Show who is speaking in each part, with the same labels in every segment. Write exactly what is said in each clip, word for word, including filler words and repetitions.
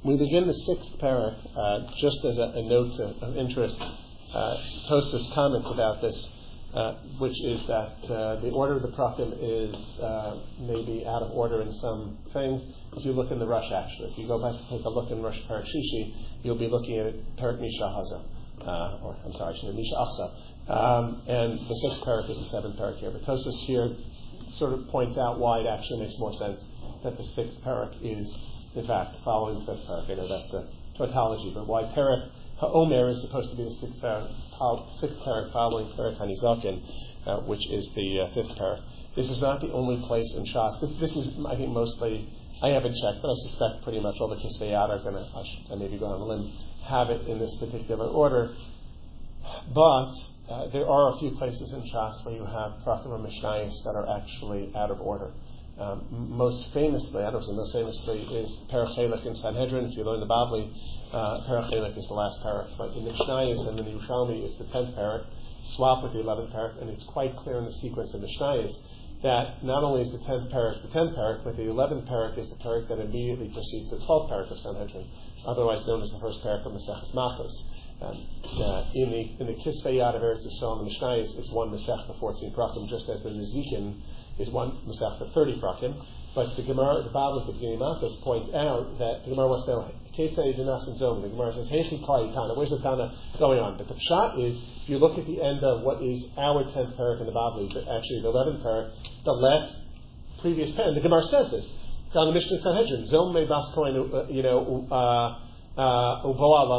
Speaker 1: We begin the sixth parak, uh, just as a, a note of, of interest. Uh, Tosfos comments about this, uh, which is that uh, the order of the prakim is uh, maybe out of order in some things. If you look in the Rush, actually, if you go back and take a look in Rush Parak Shishi, you'll be looking at Parak Misha Haza, uh, or I'm sorry, Misha Achsa, um, and the sixth parak is the seventh parak here. But Tosfos here sort of points out why it actually makes more sense that the sixth parak is, in fact, following the fifth parak. I know that's a tautology, but why parak Ha'omer is supposed to be the sixth parak, sixth parak following parak Hanizakin, uh, which is the uh, fifth parak. This is not the only place in Shas. This, this is, I think, mostly, I haven't checked, but I suspect pretty much all the Kisvei Yad are going to, I maybe go on a limb, have it in this particular order. But uh, there are a few places in Shas where you have Prakim or Mishnayos that are actually out of order. Um, most famously, I don't say most famously, is Perach Chelek in Sanhedrin. If you learn the Bavli, uh, Perach Chelek is the last parak. But in the Mishnayos and in the Yerushalmi, it's the tenth parak, swap with the eleventh parak, and it's quite clear in the sequence of Mishnayos that not only is the tenth parak the tenth parak, but the eleventh parak is the parak that immediately precedes the twelfth parak of Sanhedrin, otherwise known as the first parak of Maseches Machos. Um, uh, in the in the Kisvei Yad of Eretz Yisrael and the Mishnayos, it's one Masech the fourteen prakim, just as the Nezikin is one Masech the thirty prakim. But the Gemara, the Bible at the beginning of Matos points out that the Gemara wants to know Ketzai Dinas and Zom. The Gemara says Heichi Kai Tana. Where's the Tana going on? But the pshat is, if you look at the end of what is our tenth parak in the Bible, but actually the eleventh parak, the last previous parak, the Gemara says this. It's on the Mishnah Sanhedrin. Zom me bas kohen, you know. Uh, Uh,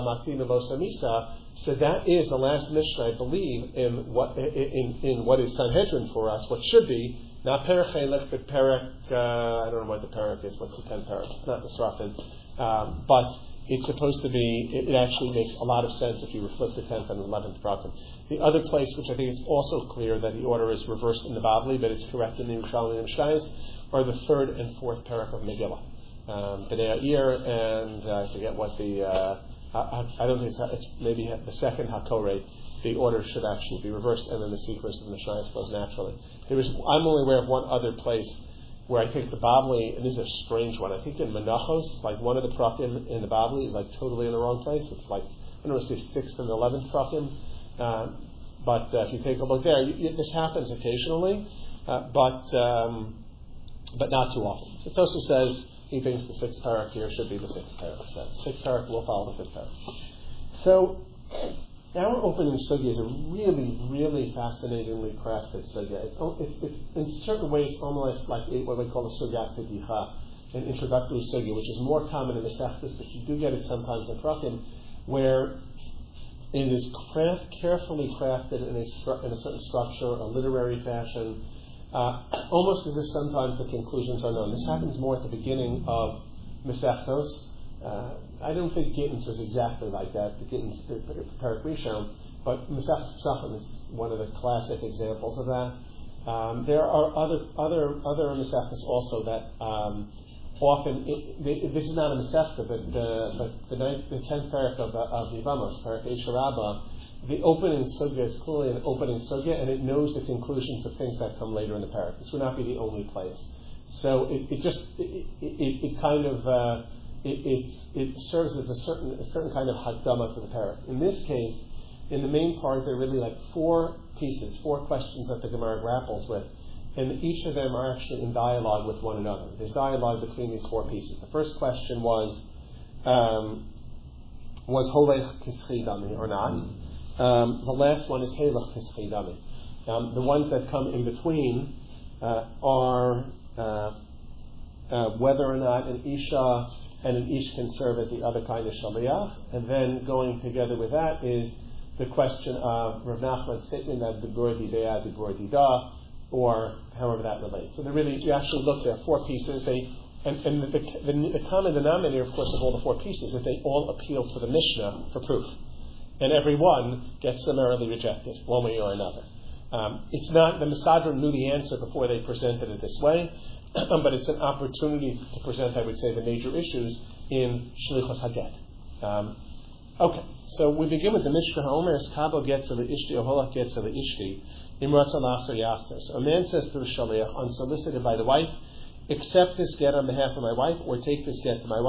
Speaker 1: so that is the last Mishnah, I believe, in what in, in what is Sanhedrin for us, what should be, not Perach Chelek, but Perach, uh, I don't know what the Perach is, what's the tenth Perach? It's not the Srafin. Um, but it's supposed to be, it, it actually makes a lot of sense if you reflect the tenth and eleventh Prakim. The other place, which I think is also clear that the order is reversed in the Bavli, but it's correct in the Yerushalmi and Mishnayos, are the third and fourth Perach of Megillah. Um, B'nai Yair, and uh, I forget what the, uh, I, I don't think it's, it's maybe the second HaKoreh, the order should actually be reversed, and then the sequence of the Mishnayos flows naturally. There is, I'm only aware of one other place where I think the Bavli, and this is a strange one, I think in Menachos, like one of the Prakim in the Bavli is like totally in the wrong place. It's like, I don't know if it's the sixth and the eleventh Prakim, um, but uh, if you take a look there, you, you, this happens occasionally, uh, but um, but not too often. So Tosfos says, he thinks the sixth parak here should be the sixth parak. So sixth parak will follow the fifth parak. So our opening sugya is a really, really fascinatingly crafted sugya. It's, it's, it's in certain ways almost like a, what we call a sugya pedicha, an introductory sugya, which is more common in the Sechtas, but you do get it sometimes in Prakim, where it is craft, carefully crafted in a, stru- in a certain structure, a literary fashion. Uh, almost as if sometimes the conclusions are known. This happens more at the beginning of Masechtos. Uh, I don't think Gittins was exactly like that, the Gittins, the Parak Rishon, but Masechtos Pesachim is one of the classic examples of that. Um, there are other other other Masechtos also that um, often, it, they, this is not a Masechta, but the, but the, ninth, the tenth Parak of, of the Yevamos, Parak Esher Rabbah, the opening sugya is clearly an opening sugya, and it knows the conclusions of things that come later in the parak. This would not be the only place. So it, it just it, it, it kind of uh, it, it it serves as a certain a certain kind of hakdama to the parak. In this case, in the main part, there are really like four pieces, four questions that the Gemara grapples with, and each of them are actually in dialogue with one another. There's dialogue between these four pieces. The first question was, um, was holech kischi dami or not? Um, the last one is Halach Kischi Dami. Um, the ones that come in between uh, are uh, uh, whether or not an Isha and an Ish can serve as the other kind of Shaliach. And then going together with that is the question of Rav Nachman's statement that Dibur Dibea, Dibur Dida, or however that relates. So they really, you actually look at four pieces. They and, and the, the, the common denominator, of course, of all the four pieces is that they all appeal to the Mishnah for proof. And every one gets summarily rejected, one way or another. Um, it's not, the Mesadron knew the answer before they presented it this way, but it's an opportunity to present, I would say, the major issues in Shlichus Haget. Um, okay, so we begin with the Mishnah Ha'omer, Kabo gets to the Ishti, or Holach gets to the Ishti, Imratza Lachzer Yachzer. So a man says to the Shaliach, unsolicited by the wife, accept this get on behalf of my wife, or take this get to my wife,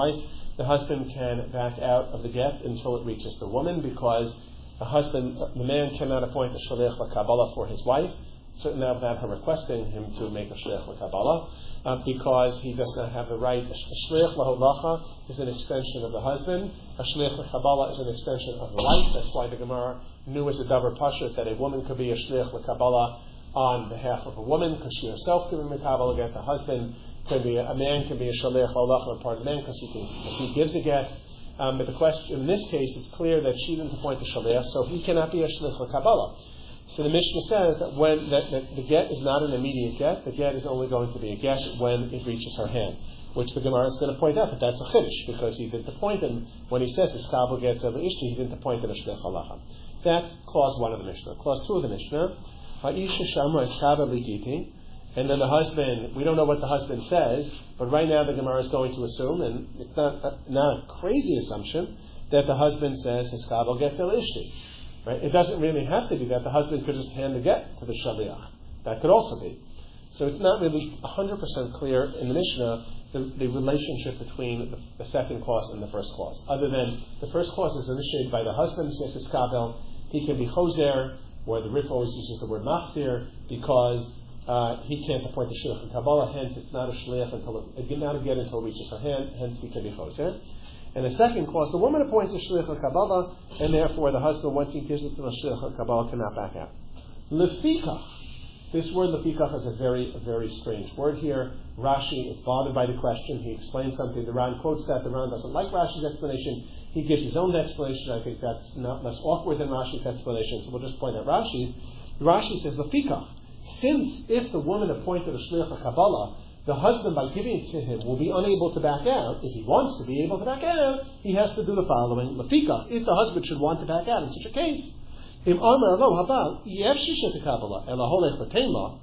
Speaker 1: the husband can back out of the get until it reaches the woman, because the husband, the man cannot appoint a shaliach l'kabbalah for his wife, certainly not without her requesting him to make a shaliach l'kabbalah, uh, because he does not have the right. A shaliach l'holacha is an extension of the husband. A shaliach l'kabbalah is an extension of the wife. That's why the Gemara knew as a davar pashut that a woman could be a shaliach l'kabbalah on behalf of a woman, because she herself can be mekabel get. The husband can be a, a man can be a shaliach l'holacha on part of the man, because he can, if he gives a get. Um, but the question in this case, it's clear that she didn't appoint the shaliach, so he cannot be a shaliach l'kabbalah. So the Mishnah says that when that, that the get is not an immediate get, the get is only going to be a get when it reaches her hand, which the Gemara is going to point out that that's a chiddush, because he didn't appoint him when he says his kabel gets of ishti, he didn't appoint him a shaliach halacha. That's clause one of the Mishnah. Clause two of the Mishnah, ha'isha shamra eskaba ligiti. And then the husband, we don't know what the husband says, but right now the Gemara is going to assume, and it's not a, not a crazy assumption, that the husband says his kabel gets el ishti. Right? It doesn't really have to be that. The husband could just hand the get to the shaliach. That could also be. So it's not really one hundred percent clear in the Mishnah the, the relationship between the, the second clause and the first clause. Other than the first clause is initiated by the husband, says his kabel, he can be choser, where the Rif always uses the word machzir, because Uh, he can't appoint the shliach in Kabbalah, hence it's not a shliach until it, not a get until it reaches her hand, hence he can be choser. And the second clause, the woman appoints a shliach in Kabbalah, and therefore the husband, once he gives it to the shliach in Kabbalah, cannot back out. Lefikach. This word lefikach is a very, a very strange word here. Rashi is bothered by the question. He explains something. The Ran quotes that. The Ran doesn't like Rashi's explanation. He gives his own explanation. I think that's not less awkward than Rashi's explanation, so we'll just point out Rashi's. Rashi says lefikach. Since if the woman appointed a shliach Kabbalah, the husband, by giving it to him, will be unable to back out. If he wants to be able to back out, he has to do the following. Lafika, if the husband should want to back out in such a case, Im Amar Lo Habal, Yevshishet Kabbalah, Elaholech Latenla.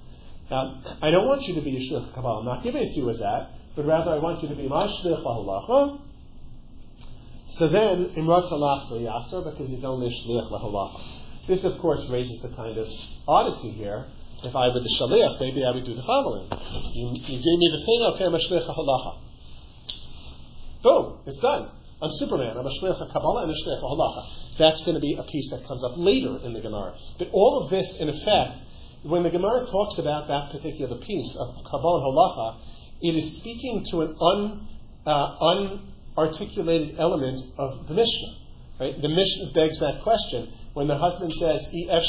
Speaker 1: I don't want you to be a shliach Kabbalah. I'm not giving it to you as that, but rather I want you to be my shliach laholacha. So then, Imrat Salach Yasser, because he's only a shliach laholacha. This, of course, raises the kind of oddity here. If I were the shaliach, maybe I would do the following. You, you gave me the thing, okay, I'm a shliach halacha. Boom, it's done. I'm Superman. I'm a shliach Kabbalah and a shliach halacha. That's going to be a piece that comes up later in the Gemara. But all of this, in effect, when the Gemara talks about that particular piece of Kabbalah and halacha, it is speaking to an un, uh, unarticulated element of the Mishnah. Right? The Mishnah begs that question. When the husband says,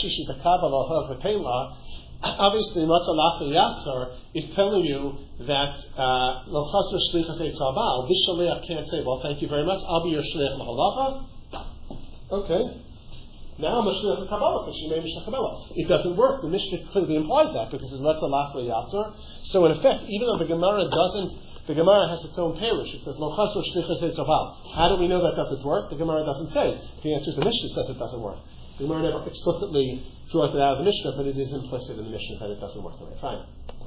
Speaker 1: obviously, Matzah Yatzar is telling you that Lo Chasr Shlichas Eitz Habal. This shaliach can't say, "Well, thank you very much. I'll be your shliach lahalacha." Okay, now I'm a shliach Kabbalah because she made me shliach Kabbalah. It doesn't work. The Mishnah clearly implies that because it's Matzah Yatzar. So in effect, even though the Gemara doesn't, the Gemara has its own parish. It says Lo Chasr Shlichas Eitz Habal. How do we know that doesn't work? The Gemara doesn't say. The answer is the Mishnah says it doesn't work. The Gemara never explicitly draws it out of the Mishnah, but it is implicit in the Mishnah that it doesn't work that way. Fine.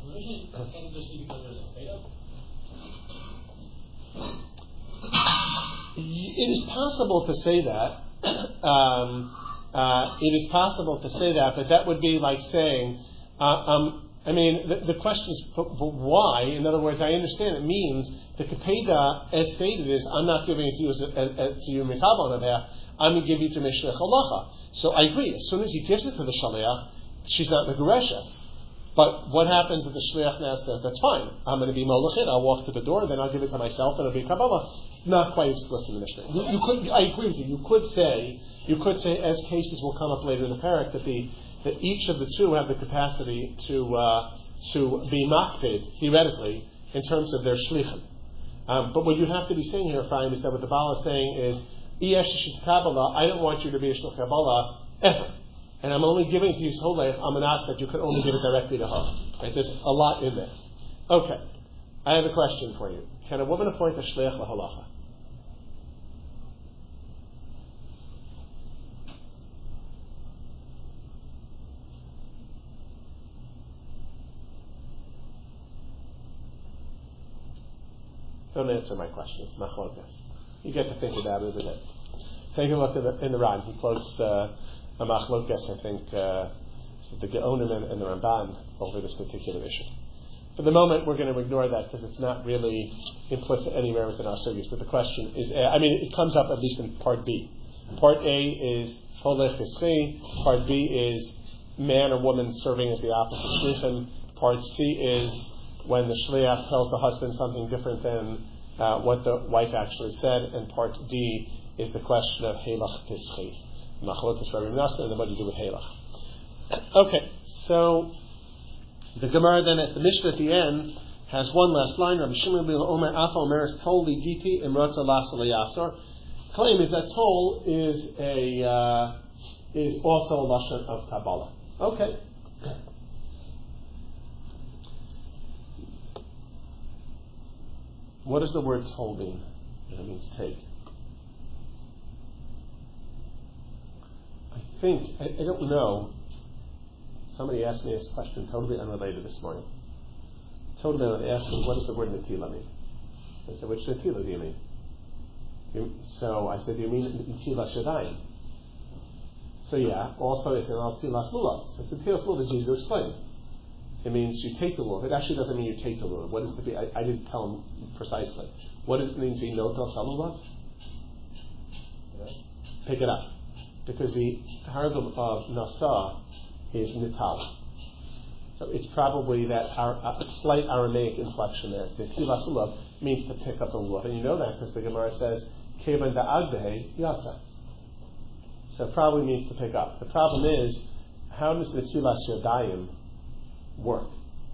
Speaker 1: It is possible to say that. um, uh, it is possible to say that, but that would be like saying, uh, um, I mean, the, the question is, but, but why? In other words, I understand it means the Kapeda, as stated, is I'm not giving it to you as a, a, a, to you mikabel on behalf. I'm going to give you to Mishliach Halacha. So I agree. As soon as he gives it to the shaliach, she's not megureshet. But what happens if the shliach now says, "That's fine. I'm going to be molachit. I'll walk to the door, then I'll give it to myself, and it'll be kabbalah." Not quite explicit in the Mishnah. You, you could. I agree with you. You could say. You could say, as cases will come up later in the parak, that the that each of the two have the capacity to uh, to be makpid theoretically in terms of their shlichim. Um, but what you have to be saying here, Ephraim, is that what the Baal is saying is, I don't want you to be a shliach Kabbalah ever. And I'm only giving it to you Solech, I'm an ask that you can only give it directly to her. Right? There's a lot in there. Okay. I have a question for you. Can a woman appoint a shliach lahalacha? Don't answer my question. It's machlokas. You get to think about it a bit. Take a look at the, in the Ran. He quotes uh, a machlokas, I think, uh, the Geonim and, and the Ramban over this particular issue. for the moment, we're going to ignore that because it's not really implicit anywhere within our sugyas. But the question is, I mean, it comes up at least in part B. Part A is holech ischi. Part B is man or woman serving as the opposite shlichim. Part C is when the shliach tells the husband something different than uh, what the wife actually said. And part D is the question of helach tischi. Machlokas Rabbi Menashe, and then what do you do with helach? Okay, so the Gemara then at the Mishnah at the end has one last line. Rabbi Shimon ben Omer Afa Omer Tol Ligiti Imrotza Lasa Liyasor. Claim is that Tol is a uh, is also a lashon of Kabbalah. Okay. What does the word Tol mean? It means take. I think I, I don't know. Somebody asked me this question totally unrelated this morning. Totally unrelated. They asked me, what does the word Natila mean? I said, which Natila do you mean? You, so I said, do you mean Natila Shadayim? So yeah, also they said, well, Natila Lulav. So I said, Natila Lulav is easy to explain. It means you take the lulav. It actually doesn't mean you take the lulav. What is to be? I, I didn't tell him precisely. What does it mean to be notel salulav? Pick it up. Because the targum of nasa is nital. So it's probably that a slight Aramaic inflection there. The tilas lulav means to pick up the lulav. And you know that because the Gemara says, kevan da'agbehe yatsa. So it probably means to pick up. The problem is, how does the tilas yadayim work?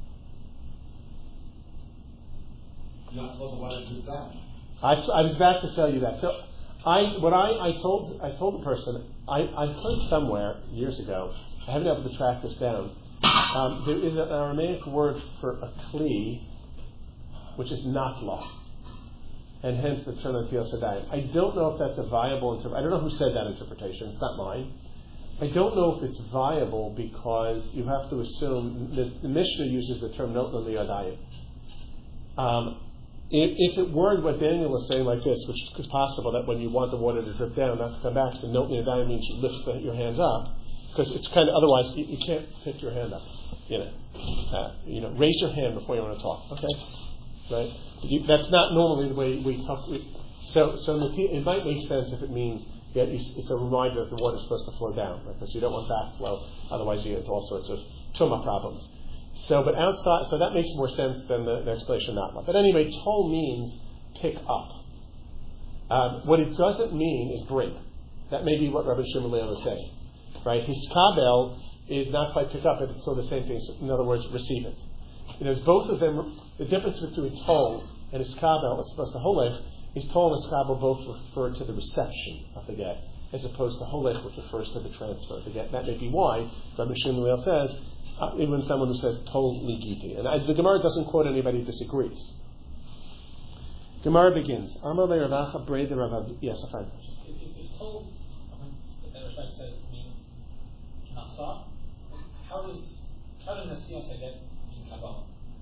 Speaker 2: You're not supposed to let it do that.
Speaker 1: I, I was about to tell you that. So I what I, I told I told the person, I, I heard somewhere years ago, I haven't been able to track this down, um, there is an Aramaic word for a kli, which is natla, and hence the term of Sadayim. I don't know if that's a viable interpretation. I don't know who said that interpretation. It's not mine. I don't know if it's viable because you have to assume that the Mishnah uses the term notlan liyadayim. Um, if, if it were what Daniel is saying like this, which is possible that when you want the water to drip down, not to come back, so notlan liyadayim means you lift the, your hands up, because it's kind of otherwise you, you can't pick your hand up. You know, uh, you know, raise your hand before you want to talk. Okay, right? You, that's not normally the way we talk. We, so, so it might make sense if it means. Yeah, it's a reminder that the water is supposed to flow down, right? Because you don't want backflow, otherwise you get into all sorts of tumah problems. So, but outside, so that makes more sense than the, the explanation not one. But anyway, tol means pick up. Um, what it doesn't mean is bring. That may be what Rabbi Shimon Leil is saying, right? Hiskabel is not quite pick up, but it's still the same thing. So in other words, receive it. You know, both of them. The difference between tol and hiskabel, as opposed to holech, is tol and hiskabel both refer to the reception of the get, as opposed to holech, which refers to the transfer of the get. That may be why Rabbi Shimon Leil says, uh, even someone who says tol ligiti. And I, the Gemara doesn't quote anybody who disagrees. Gemara begins. Amar le'Ravacha brei de'Rav. Yes, a friend.
Speaker 3: If, if, if tol, I mean, the Rashbam says means nasa, how does how does nasiya say that mean kabbalah?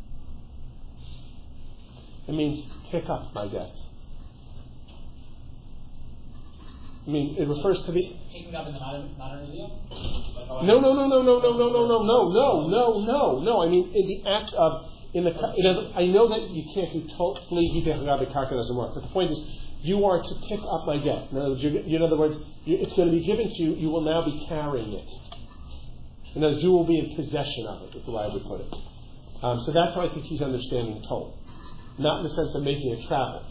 Speaker 1: It means pick up my get. I mean, it refers to the.
Speaker 3: Picking up in the modern, modern idiom?
Speaker 1: No, no, no, no, no, no, no, no, no, no, no, no, no, no. I mean, in the act of, in the, in other, I know that you can't do totally hidei karka doesn't work, but the point is, you are to pick up my get. In other words, in other words you, it's going to be given to you. You will now be carrying it. In other words, you will be in possession of it. Is the way I would put it. Um, so that's how I think he's understanding tol, not in the sense of making it travel.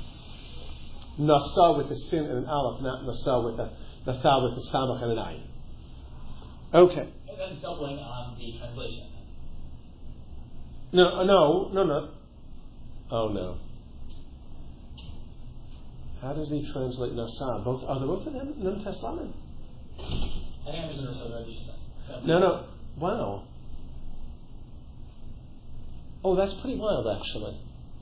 Speaker 1: Nasa with the sin and an aleph, not nasa with the nasa with the samach and an ayin. Okay.
Speaker 3: That's doubling on the translation.
Speaker 1: No, no, no, no. Oh no. How does he translate nasa? Both are they both of them nun teslamin?
Speaker 3: I think I'm misunderstood what you said.
Speaker 1: No, no. Wow. Oh, that's pretty wild, actually.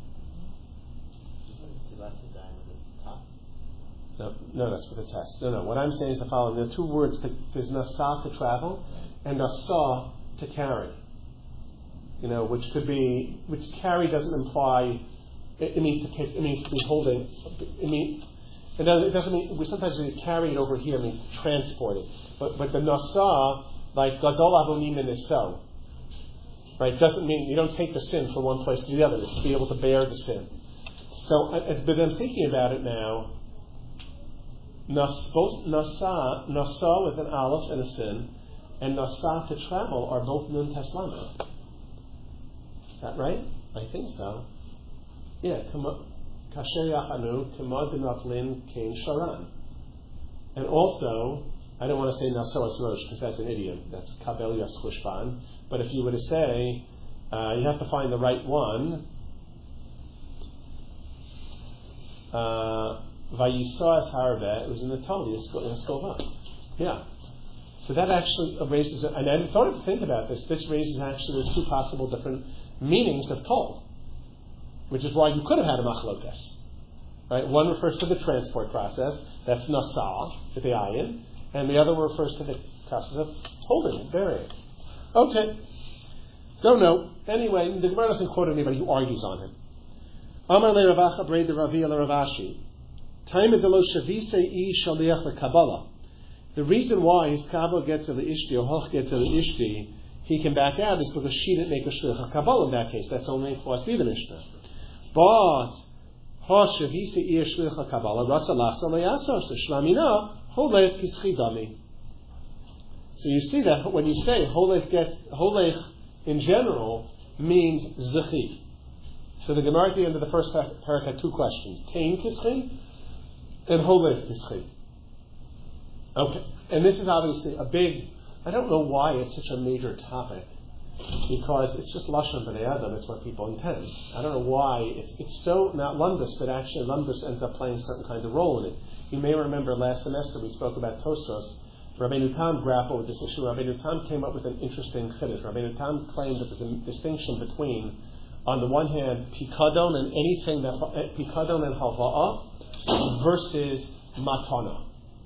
Speaker 1: No, no, that's for the test. No, no. What I'm saying is the following. There are two words. To, there's nasa to travel and nasa to carry. You know, which could be, which carry doesn't imply, it, it means to pick, it means to be holding, it means, it doesn't, it doesn't mean, we sometimes when you carry it over here means transporting. But, but the nasa, like gadol avonim and so, right? Doesn't mean you don't take the sin from one place to the other. It's to be able to bear the sin. So, but I'm thinking about it now. Nas, both nasa, nasa with an aleph and a sin, and nasa to travel are both nun teslama. Is that right? I think so. Yeah. Kasher yachanu k'mad b'naflin kein sharan. And also, I don't want to say nasoas rosh because that's an idiom. That's kabel yaschushban. But if you were to say, uh, you have to find the right one. Vayisas harbe. It was in the Talmud in Skova. Yeah. So that actually raises, and I thought to think about this. This raises actually the two possible different meanings of tol, which is why you could have had a machlokas. Right? One refers to the transport process. That's nasa with the ayin. And the other refers to the process of holding it, burying it. Okay. Don't know. Anyway, the Gemara doesn't quote anybody who argues on him. Amar le Ravacha brei de Ravi le Ravashi. Time of the lo shavisei shaliach le Kabbalah. The reason why his Kabbalah gets to the Ishti or Hoch gets to the Ishti, he can back out, is because she didn't make a shliach Kabbalah in that case. That's only for us, the Mishnah. But Hoch shavisei shliach Kabbalah ratza lachsa leyasos shlamina. Holech kischidami. So you see that when you say holech gets holech in general means zechi. So the Gemara at the end of the first parak had two questions: Tein kischi and holech kischi. Okay, and this is obviously a big. I don't know why it's such a major topic, because it's just lashon b'nei adam. It's what people intend. I don't know why it's it's so not lumdus, but actually lumdus ends up playing a certain kind of role in it. You may remember last semester we spoke about Tosfos. Rabbeinu Tam grappled with this issue. Rabbeinu Tam came up with an interesting chiddush. Rabbeinu Tam claimed that there's a distinction between, on the one hand, pikadon and anything that pikadon and halva'a versus matana.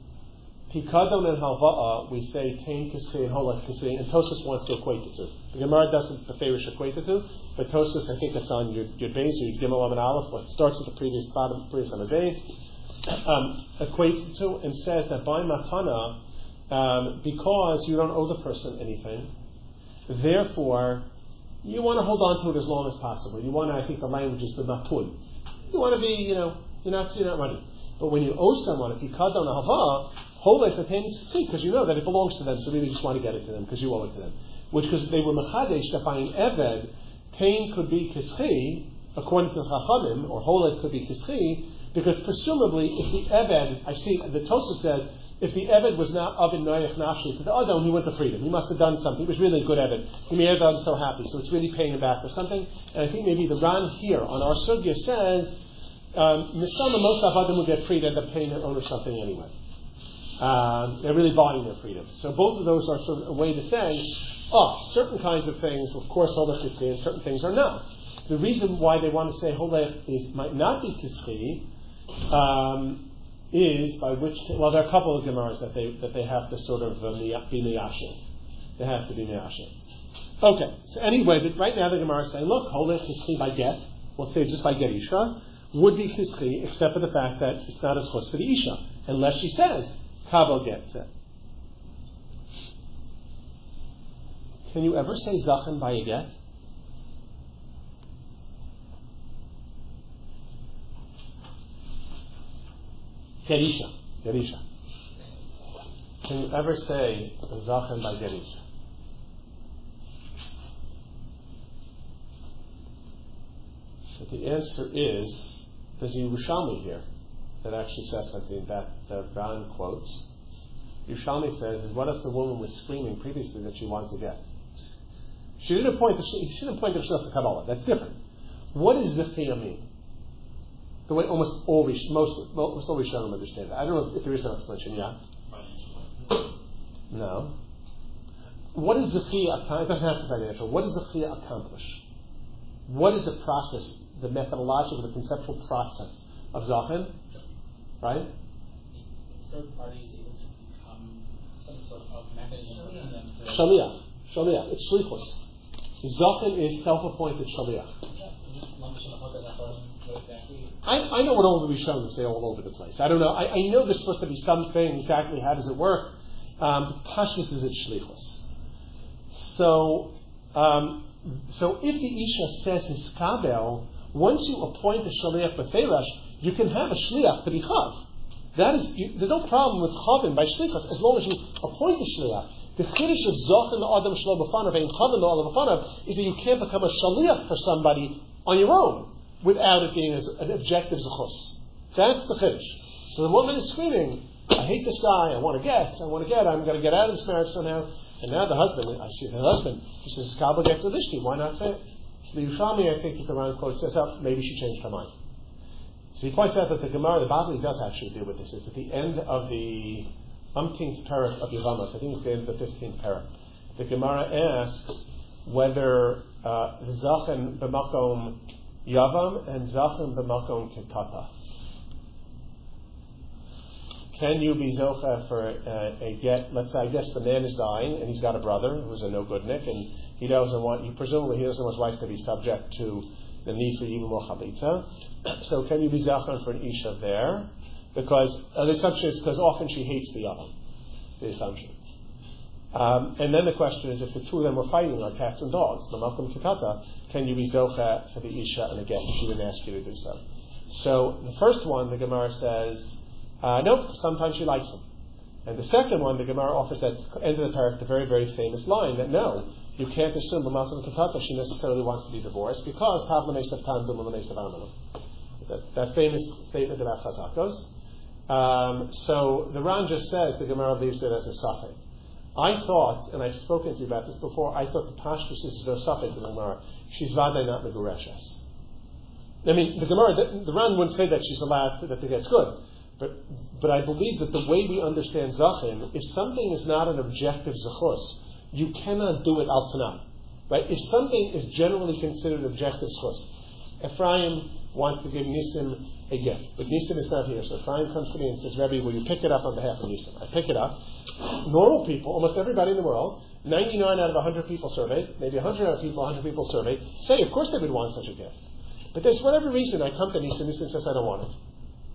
Speaker 1: Pikadon and halva'a, we say tein kisei and holach kisei, and Tosfos wants to equate the two. The Gemara doesn't beferish equate the two, but Tosfos, I think it's on your your base or your gimel and aleph. Well, it starts at the previous bottom, previous on the base. Um, equates it to and says that by matana, um, because you don't owe the person anything, therefore you want to hold on to it as long as possible. You want to, I think the language is the matun. You want to be, you know, you're not, you're not running. But when you owe someone, if you cut down a hava, hold it for pain because you know that it belongs to them, so really you just want to get it to them because you owe it to them. Which, because they were mechadesh that by an eved, pain could be kischi, according to the chachamim, or holet could be kischi. Because presumably, if the Eved, I see, the Tosfos says, if the Eved was not Avin Noach Nafshi to the Adam, he went to freedom. He must have done something. He was really a good Eved. He may have done so happy, so it's really paying him back for something. And I think maybe the Ran here on our Sugya says, Misama, most Avadim will get freed, end up paying their owner something anyway. Um, they're really buying their freedom. So both of those are sort of a way to say, oh, certain kinds of things, of course, Holech Tischi, and certain things are not. The reason why they want to say Holech is might not be Tischi, Um, is by which well there are a couple of gemaras that they that they have to sort of uh, be miyashin. They have to be miyashin. Okay, so anyway, but right now the gemara is saying, look, holech kischi by get, we'll say just by get isha, would be kischi except for the fact that it's not as chutz for the isha, unless she says kabel gets it. Can you ever say zachan by a get? Gerisha. Gerisha. Can you ever say Zachem by Gerisha? So the answer is, there's a Yerushalmi here that actually says something that the Ran quotes. Yerushalmi says, is what if the woman was screaming previously that she wanted to get? She didn't point to she didn't point to Shulchan Kabbalah. That's different. What does Zechia mean? The way almost all most most all Rishonim understand that. I don't know if there is an explanation. Yeah. No. What does Zechia? It doesn't have to be financial. What does Zechia accomplish? What is the process, the methodological, the conceptual process of Zachin? Right.
Speaker 3: Third party is able to become some sort of mechanism for them.
Speaker 1: Shaliach. Shaliach. It's shlichus. Zachin is self-appointed shaliach. I, I know what all the Rishonim say all over the place. I don't know. I, I know there's supposed to be something exactly. How does it work? Um, the pashtus is at shlichus. So um, so if the Isha says Hiskabel, once you appoint a Shaliach Beferash, you can have a Shliach to be Chav. That is, you, there's no problem with Chavim by Shlichas, as long as you appoint a Shliach. The Chiddush of Zochen Adam Shlo B'fanav and Chavim Lo B'fanav is that you can't become a Shaliach for somebody on your own without it being as an objective Zechus. That's the Chiddush. So the woman is screaming, I hate this guy, I want to get, I want to get, I'm going to get out of this marriage somehow. And now the husband, I see the husband, he says, Kabbalah gets with Ishti, why not say it? So the Yerushalmi, I think that the Ran quote says, oh, maybe she changed her mind. So he points out that the Gemara, the Bavli does actually deal with this. It's at the end of the umpteenth parak of Yevamos, I think it's the end of the fifteenth parak. The Gemara asks whether uh, Zachen b'makom Yavam and Zachen b'makom Ketata. Can you be Zocha for uh, a get? Let's say, I guess the man is dying and he's got a brother who's a no good Nick, and he doesn't want, you presumably he doesn't want his wife to be subject to the need for Yibum or Chalitza. So can you be Zachan for an Isha there? Because uh, the assumption is because often she hates the Yavam. It's the assumption. Um, and then the question is, if the two of them were fighting like cats and dogs, the Malkum Kitata, can you be Zocha for the Isha? And again, she didn't ask you to do so. So the first one, the Gemara says, Uh, nope, sometimes she likes him. And the second one, the Gemara offers that end of the parak, the very, very famous line that no, you can't assume B'malkum Katata she necessarily wants to be divorced because Tav L'Mesav Tandum L'Mesav Amalu. That famous statement about Chazakos. Um, so the Ran just says the Gemara leaves it as a suffix. I thought, and I've spoken to you about this before, I thought the Pashtus is no suffix in the Gemara. She's Vadai not Megureshes. I mean, the Gemara, the, the Ran wouldn't say that she's allowed to, that it gets good. But but I believe that the way we understand Zachin, if something is not an objective Zechus, you cannot do it al Tanai. Right? If something is generally considered objective Zechus, Ephraim wants to give Nisim a gift, but Nisim is not here. So Ephraim comes to me and says, Rebbe, will you pick it up on behalf of Nisim? I pick it up. Normal people, almost everybody in the world, ninety-nine out of one hundred people surveyed, maybe one hundred out of people, one hundred people surveyed, say, of course they would want such a gift. But there's whatever reason I come to Nisim, Nisim says I don't want it.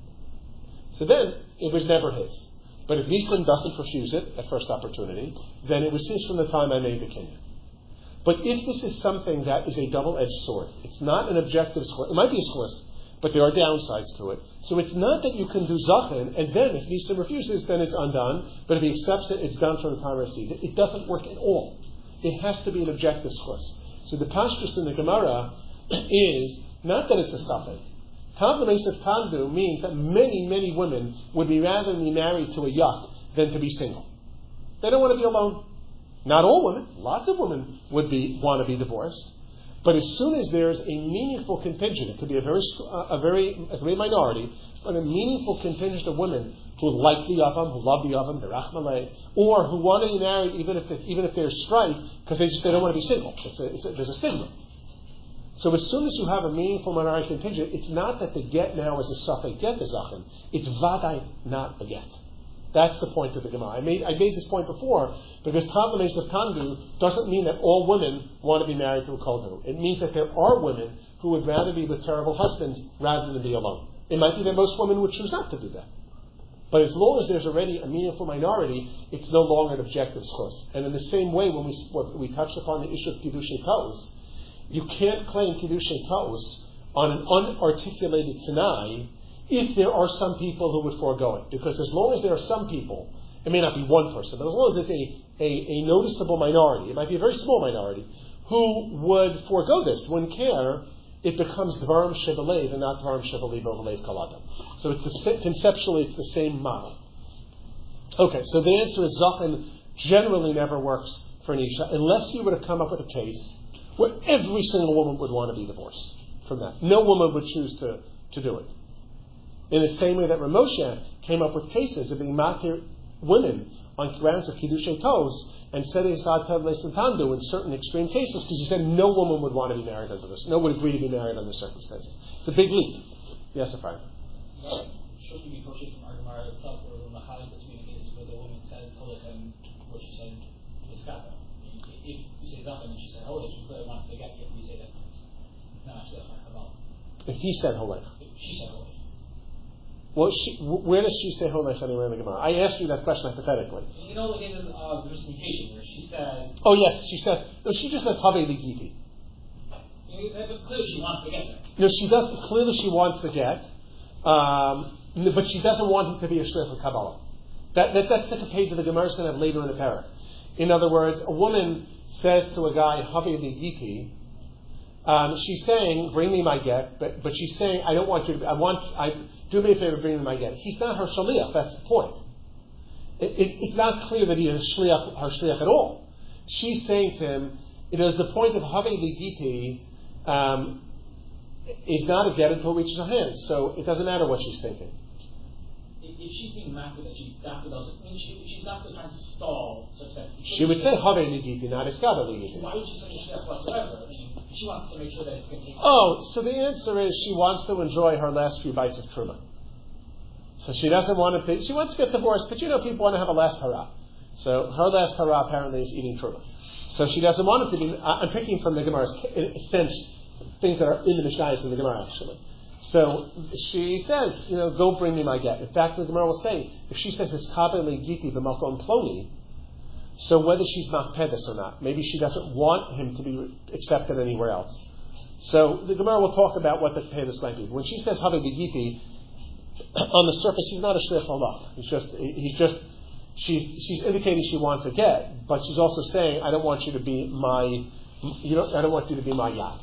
Speaker 1: So then, it was never his. But if Nisim doesn't refuse it at first opportunity, then it was his from the time I made the kinyan. But if this is something that is a double-edged sword, it's not an objective schus, it might be a schus, but there are downsides to it. So it's not that you can do zachin, and then if Nisim refuses, then it's undone, but if he accepts it, it's done from the time I received it. It doesn't work at all. It has to be an objective schus. So the pashtus in the Gemara is not that it's a suffix. Tav L'Mesav Tandu means that many, many women would be rather be married to a yuk than to be single. They don't want to be alone. Not all women. Lots of women would be want to be divorced. But as soon as there's a meaningful contingent, it could be a very, uh, a very, a great minority, but a meaningful contingent of women who like the Yavam, who love the Yavam, the Rachmalei, or who want to be married even if they, even if there's strife because they just they don't want to be single. It's a, it's a, there's a stigma. So as soon as you have a meaningful minority contingent, it's not that the get now is a suffix get the zachin. It's vadai, not a get. That's the point of the Gemara. I made I made this point before because Tav L'Mesav Tandu doesn't mean that all women want to be married to a koldu. It means that there are women who would rather be with terrible husbands rather than be alone. It might be that most women would choose not to do that. But as long as there's already a meaningful minority, it's no longer an objective schus. And in the same way, when we when we touched upon the issue of Kiddushay Ta'us, you can't claim Kiddushay Ta'us on an unarticulated Tanai if there are some people who would forego it. Because as long as there are some people, it may not be one person, but as long as there's a, a, a noticeable minority, it might be a very small minority, who would forego this, wouldn't care, it becomes Dvarim Shebelev and not Dvarim Shebelev Ovelev Kaladam. So it's the, conceptually it's the same model. Okay, so the answer is Zachin generally never works for an Isha, unless you were to come up with a case where every single woman would want to be divorced from that. No woman would choose to, to do it. In the same way that Ramosha came up with cases of being matir women on grounds of Kiddushay Tos and setting aside Tav L'Mesav Tandu in certain extreme cases because he said no woman would want to be married under this. No one would agree to be married under circumstances. It's a big leap. Yes, Ephraim.
Speaker 3: Should we be coaching from our Gemara itself or the Machaz between the cases where the woman says Holich and what she said is Skata? If you say Zachin and she said Holich, she clearly wants to get you. We say that it's not actually a Chaval.
Speaker 1: If he said Holich.
Speaker 3: If she said Holich.
Speaker 1: Well, she, where does she say Holich anywhere in the Gemara? I asked you that question hypothetically.
Speaker 3: You know the cases of miscommunication where she says...
Speaker 1: Oh yes, she says... No, she just says Have Ligiti.
Speaker 3: But clearly she wants to get there.
Speaker 1: No, she does. Clearly she wants to get, um, but she doesn't want him to be a shliach of Kabbalah. That, that, that's the page that the Gemara is going to have later in the parak. In other words, a woman says to a guy, Havi Ligiti, um, she's saying, bring me my get, but, but she's saying, I don't want you to, I want, I, do me a favor, bring me my get. He's not her shliach, that's the point. It, it, it's not clear that he is a shliach, her shliach at all. She's saying to him, it is the point of Havi Ligiti, um, is not a get until it reaches her hands. So it doesn't matter what she's thinking.
Speaker 3: If she's being macro that she doctor does, I mean, she, she's not trying to stall such that
Speaker 1: she would say Havi Ligiti, not Iskaba Ligiti.
Speaker 3: Why would she say shliach whatsoever? I mean, she wants to make sure that it's going to take.
Speaker 1: Oh, so the answer is she wants to enjoy her last few bites of truma. So she doesn't want to. She wants to get divorced, but you know people want to have a last hurrah. So her last hurrah apparently is eating truma. So she doesn't want it to be. I'm picking from the Gemara's sense things that are in the Mishnayos of the Gemara actually. So she says, you know, go bring me my get. In fact, the Gemara will say, if she says it's kabeli giti b'makom ploni, so whether she's makpedes or not, maybe she doesn't want him to be accepted anywhere else. So the Gemara will talk about what the pedes might be. When she says habeli giti, on the surface he's not a shliach halach. He's just he's just she's she's indicating she wants a get, but she's also saying, I don't want you to be my you don't I don't want you to be my yad.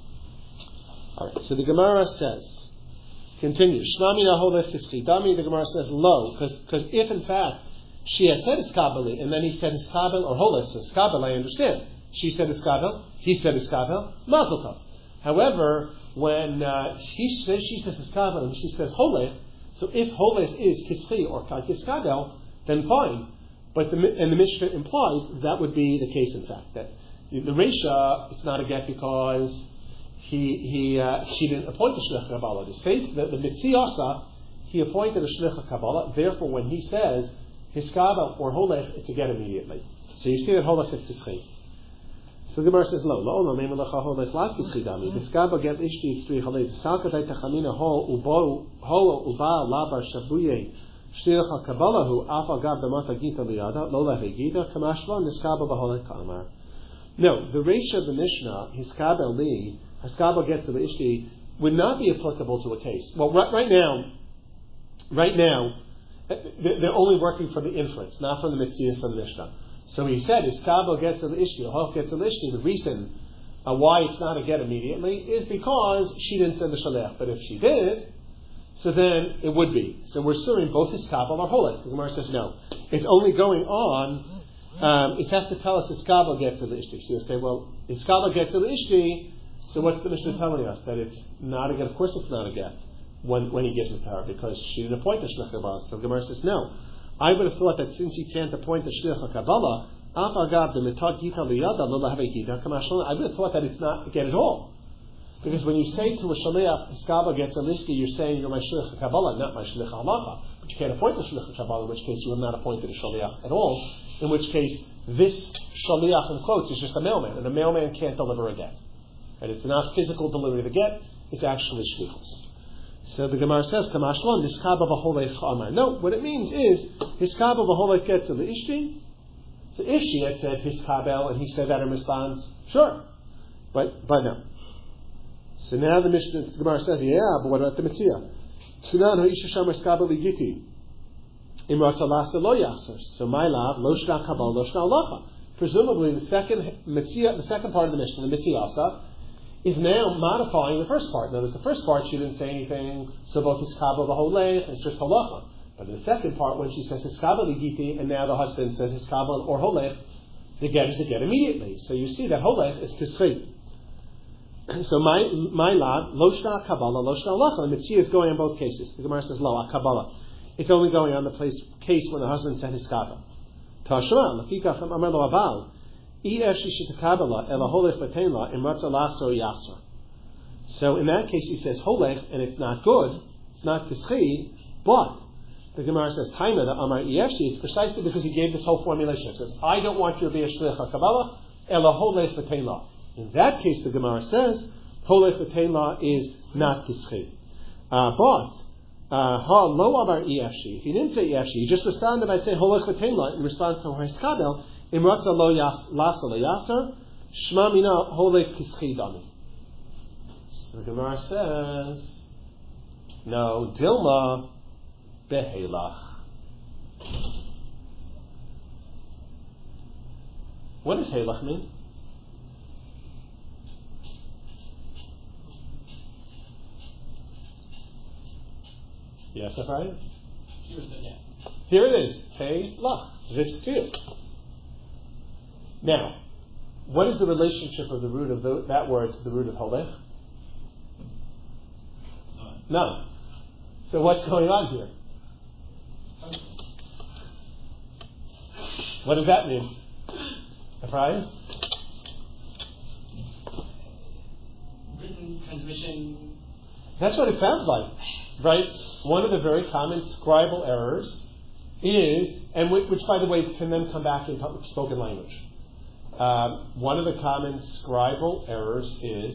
Speaker 1: All right, so the Gemara says, continue. Shmamina holech tischidami. The Gemara says lo, because if in fact she had said iskabeli and then he said iskabel or holech, so iskabel I understand. She said iskabel, he said iskabel, mazel tov. However, when uh, he says she says iskabel and she says holech, so if holech is kischi or kiskabel, then fine. But the and the Mishnah implies that would be the case. In fact, that the Reisha it's not a get because. He he uh, she didn't appoint a shliach Kabbalah. The say the, the Mitziasa, he appointed a shliach Kabbalah. Therefore, when he says hiskabel or holech, it's a get immediately. So you see that holech is tischei. So the Gemara says lo lo lo name lecha holech la tischei dami. Hiskabel get ishti tzri holech. Salka day tachamina hol ubo hol uba labar shabuye shliach Kabbalah hu afa gab damata gita liyada lo lefe gita kamashla hiskabel b'holech kamar. No, the Reisha of the Mishnah hiskabel li. Haskabel gets to the ishti would not be applicable to a case. Well, right, right now, right now, they're only working from the inference, not from the mitzias of the Mishnah. So he said, Haskabel gets to the ishti, or Hof gets to the ishti. The reason uh, why it's not a get immediately is because she didn't send the shalech. But if she did, so then it would be. So we're assuming both Haskabel or Holech. The Gemara says no. It's only going on. Um, it has to tell us Haskabel gets to the ishti. So you say, well, Haskabel gets to the ishti. So what's the Mishnah telling us? That it's not a get? Of course it's not a get when, when he gives his power because she didn't appoint the Shliach Kabbalah. So the Gemara says no. I would have thought that since you can't appoint the Shliach Kabbalah, I would have thought that it's not a get at all. Because when you say to a Shaliach, Hiskabel gets a liski, you're saying you're my Shliach Kabbalah, not my Shliach Halacha. But you can't appoint the Shliach Kabbalah, in which case you have not appointed a Shaliach at all. In which case, this Shaliach in quotes is just a mailman, and a mailman can't deliver a get. And it's not physical delivery of the get, it's actually shlichus. So the Gemara says, Kamashlan, Hiskabel v'holech amar. No, what it means is, Hiskabel v'holech gets to the ishti. So if she had said Hiskabel and he said that in response, sure. But but no. So now the Mishnah, the Gemara says, yeah, but what about the Mitzvah? Sunan ha'isha shamar Hiskabel ligiti. Imratza lasa lo yachser. So my love, lo shna kabal, lo shna alacha. Presumably the second Mitzvah, the second part of the Mishnah, the Mitzvah, is now modifying the first part. Now, the first part, she didn't say anything, so both Hiskabel v'holech, it's just halacha. But in the second part, when she says Hiskabel ligiti, and now the husband says Hiskabel or holech, the get is a get immediately. So you see that holech is kisri. So my my lad, lo shna kabbalah, lo shna halacha. The mitzvah is going on both cases. The Gemara says lo kabbalah. It's only going on the place, case when the husband said Hiskabel. Tashma, lafika from amar lo abal. So in that case he says holech and it's not good, it's not kischi, but the Gemara says taima the amar iyevshi, it's precisely because he gave this whole formulation. It says, I don't want you to be a shliach HaKabbalah, ela holech v'tein la. In that case the Gemara says holech v'tein la is not kischi. Uh, but ha lo amar iyevshi, if he didn't say iyevshi, he just responded by saying holech v'tein la in response to Hiskabel. Imratza lo lasa lo yaser, shma mina holech kischi dami. So the Gemara says, no, Dilma behelach. What does helach mean? Yes, Ephraim? Here it is. Helach. This too. Now, what is the relationship of the root of the, that word to the root of holech? None. So what's going on here? What does that mean? Ephraim?
Speaker 3: Written transmission.
Speaker 1: That's what it sounds like, right? One of the very common scribal errors is, and which, which by the way can then come back in spoken language. Um, one of the common scribal errors is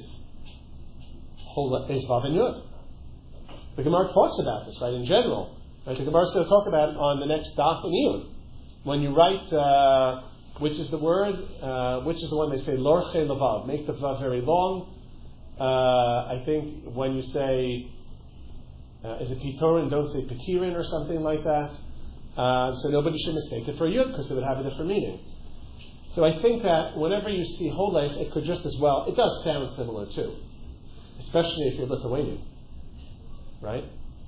Speaker 1: is Vav and Yud. The Gemara talks about this, right? In general, right? The Gemara is going to talk about it on the next Daf and Yud. When you write, uh, which is the word, uh, which is the one they say, Lorche Lavav, make the Vav very long. Uh, I think when you say, uh, is it Pitorin, don't say Petirin or something like that. Uh, so nobody should mistake it for Yud because it would have a different meaning. So I think that whenever you see Holech, it could just as well, it does sound similar too. Especially if you're Lithuanian. Right?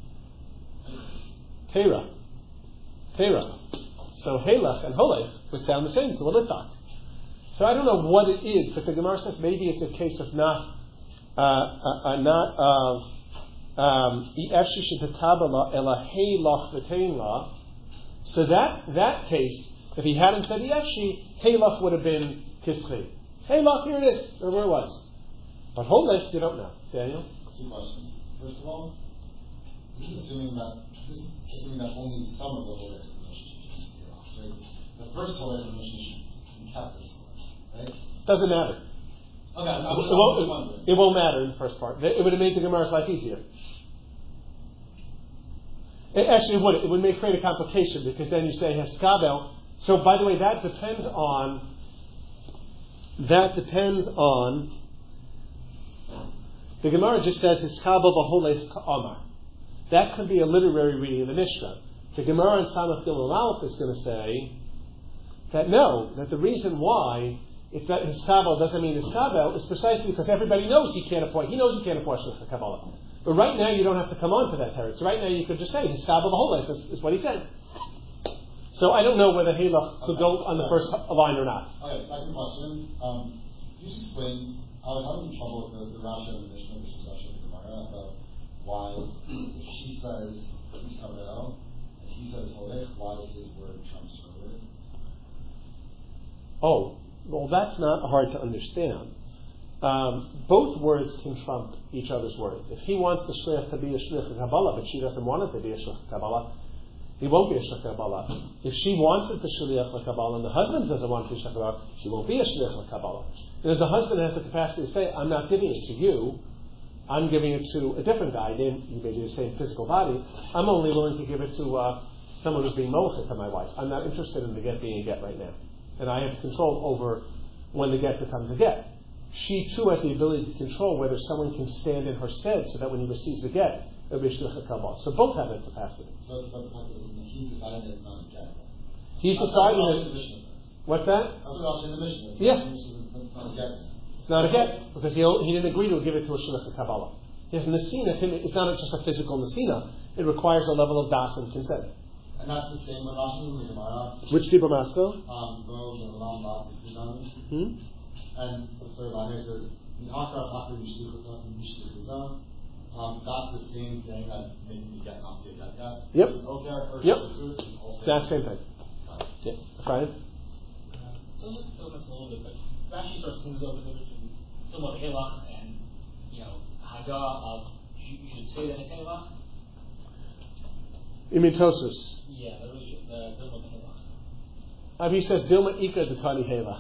Speaker 1: Teira. Teira. So Helach and Holech would sound the same to a Litvak. So I don't know what it is, but the Gemara says maybe it's a case of not, uh, uh, uh, not of, um, so that, that case, if he hadn't said Yefshi, Helach would have been Kisri. Helach, here it is, or where it was. But Holech, you don't know. Daniel?
Speaker 2: Two questions. First of all, this is assuming that this is assuming that only some of the Holech relationship is off, right? The first Holech relationship can kept this Holech, right?
Speaker 1: Doesn't matter.
Speaker 2: Okay, I'm, I'm
Speaker 1: it, won't,
Speaker 2: wondering.
Speaker 1: It, it won't matter in the first part. It would have made the Gemara's life easier. It actually would. It would make create a complication because then you say Heskabel. So, by the way, that depends on. That depends on. The Gemara just says Heskabel v'holech ka'amar. That could be a literary reading of the Mishnah. The Gemara in Samach Gimel Aleph is going to say that no, that the reason why if that Heskabel doesn't mean Heskabel is precisely because everybody knows he can't appoint. He knows he can't appoint Shliach Kabbalah. But right now you don't have to come on to that teretz. Right now you could just say Heskabel v'holech is, is what he said. So I don't know whether Helach could go on the first line or not.
Speaker 2: Okay, second question. Um, can you just explain? I was having trouble with the, the Rashi of the Mishnah versus Rashi of the Gemara about why, if she says Kabel and he says Holech, why his word trumps her word?
Speaker 1: Oh, well, that's not hard to understand. Um, both words can trump each other's words. If he wants the shliach to be a shliach Kabbalah, but she doesn't want it to be a shliach Kabbalah, he won't be a shliach Kabbalah. If she wants it to shliach Kabbalah and the husband doesn't want it to be shliach Kabbalah, she won't be a shliach Kabbalah. Because the husband has the capacity to say, I'm not giving it to you, I'm giving it to a different guy, then you may be the same physical body, I'm only willing to give it to uh, someone who's being molchet to my wife. I'm not interested in the get being a get right now. And I have control over when the get becomes a get. She too has the ability to control whether someone can stand in her stead so that when he receives a get, it'll be a shliach Kabbalah. So both have that capacity.
Speaker 2: So it's about the fact that he decided it's not a get.
Speaker 1: He's
Speaker 2: That's
Speaker 1: deciding
Speaker 2: what
Speaker 1: that.
Speaker 2: the Mishnah says.
Speaker 1: What's that?
Speaker 2: That's what Rashi in the Mishnah.
Speaker 1: Yeah.
Speaker 2: It's not a get.
Speaker 1: It's not a get because he, he didn't agree to give it to a shliach Kabbalah. Yes, Nesina, it's not just a physical Nesina. It requires a level of das and consent.
Speaker 2: And that's the same with Rashi in the Gemara.
Speaker 1: Which Dibur Maskell?
Speaker 2: Um, those are Ram Bab
Speaker 1: Hmm?
Speaker 2: And the third line here says, um, that's the same thing as making the get not be a get yet.
Speaker 1: Yep.
Speaker 2: Okay, or
Speaker 1: Yep.
Speaker 2: the is also
Speaker 1: Exact same thing. Yeah. Fine.
Speaker 3: Uh, so let's so that's a little bit, but Rashi sort of smooths over the between Dilma Helach and, you know, Haga of, you, you should say that it's Helach?
Speaker 1: You mean Tosus?
Speaker 3: Yeah, the, the Dilma Helach.
Speaker 1: Uh, he says Dilma Ika Datani Helach.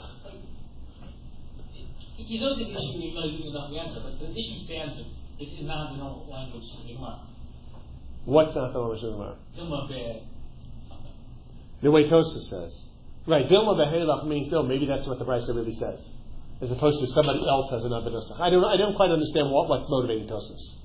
Speaker 3: He knows the issue, even though he's giving us the answer, but the issue stands that this is not the normal language of the Gemara.
Speaker 1: What's not the language of the Gemara?
Speaker 3: Dilma Be something.
Speaker 1: The way Tosus says. Right, Dilma Behelach means no, maybe that's what the Brisa really says. as opposed to somebody else has another nusach. I don't I don't quite understand what, what's motivating Tosfos.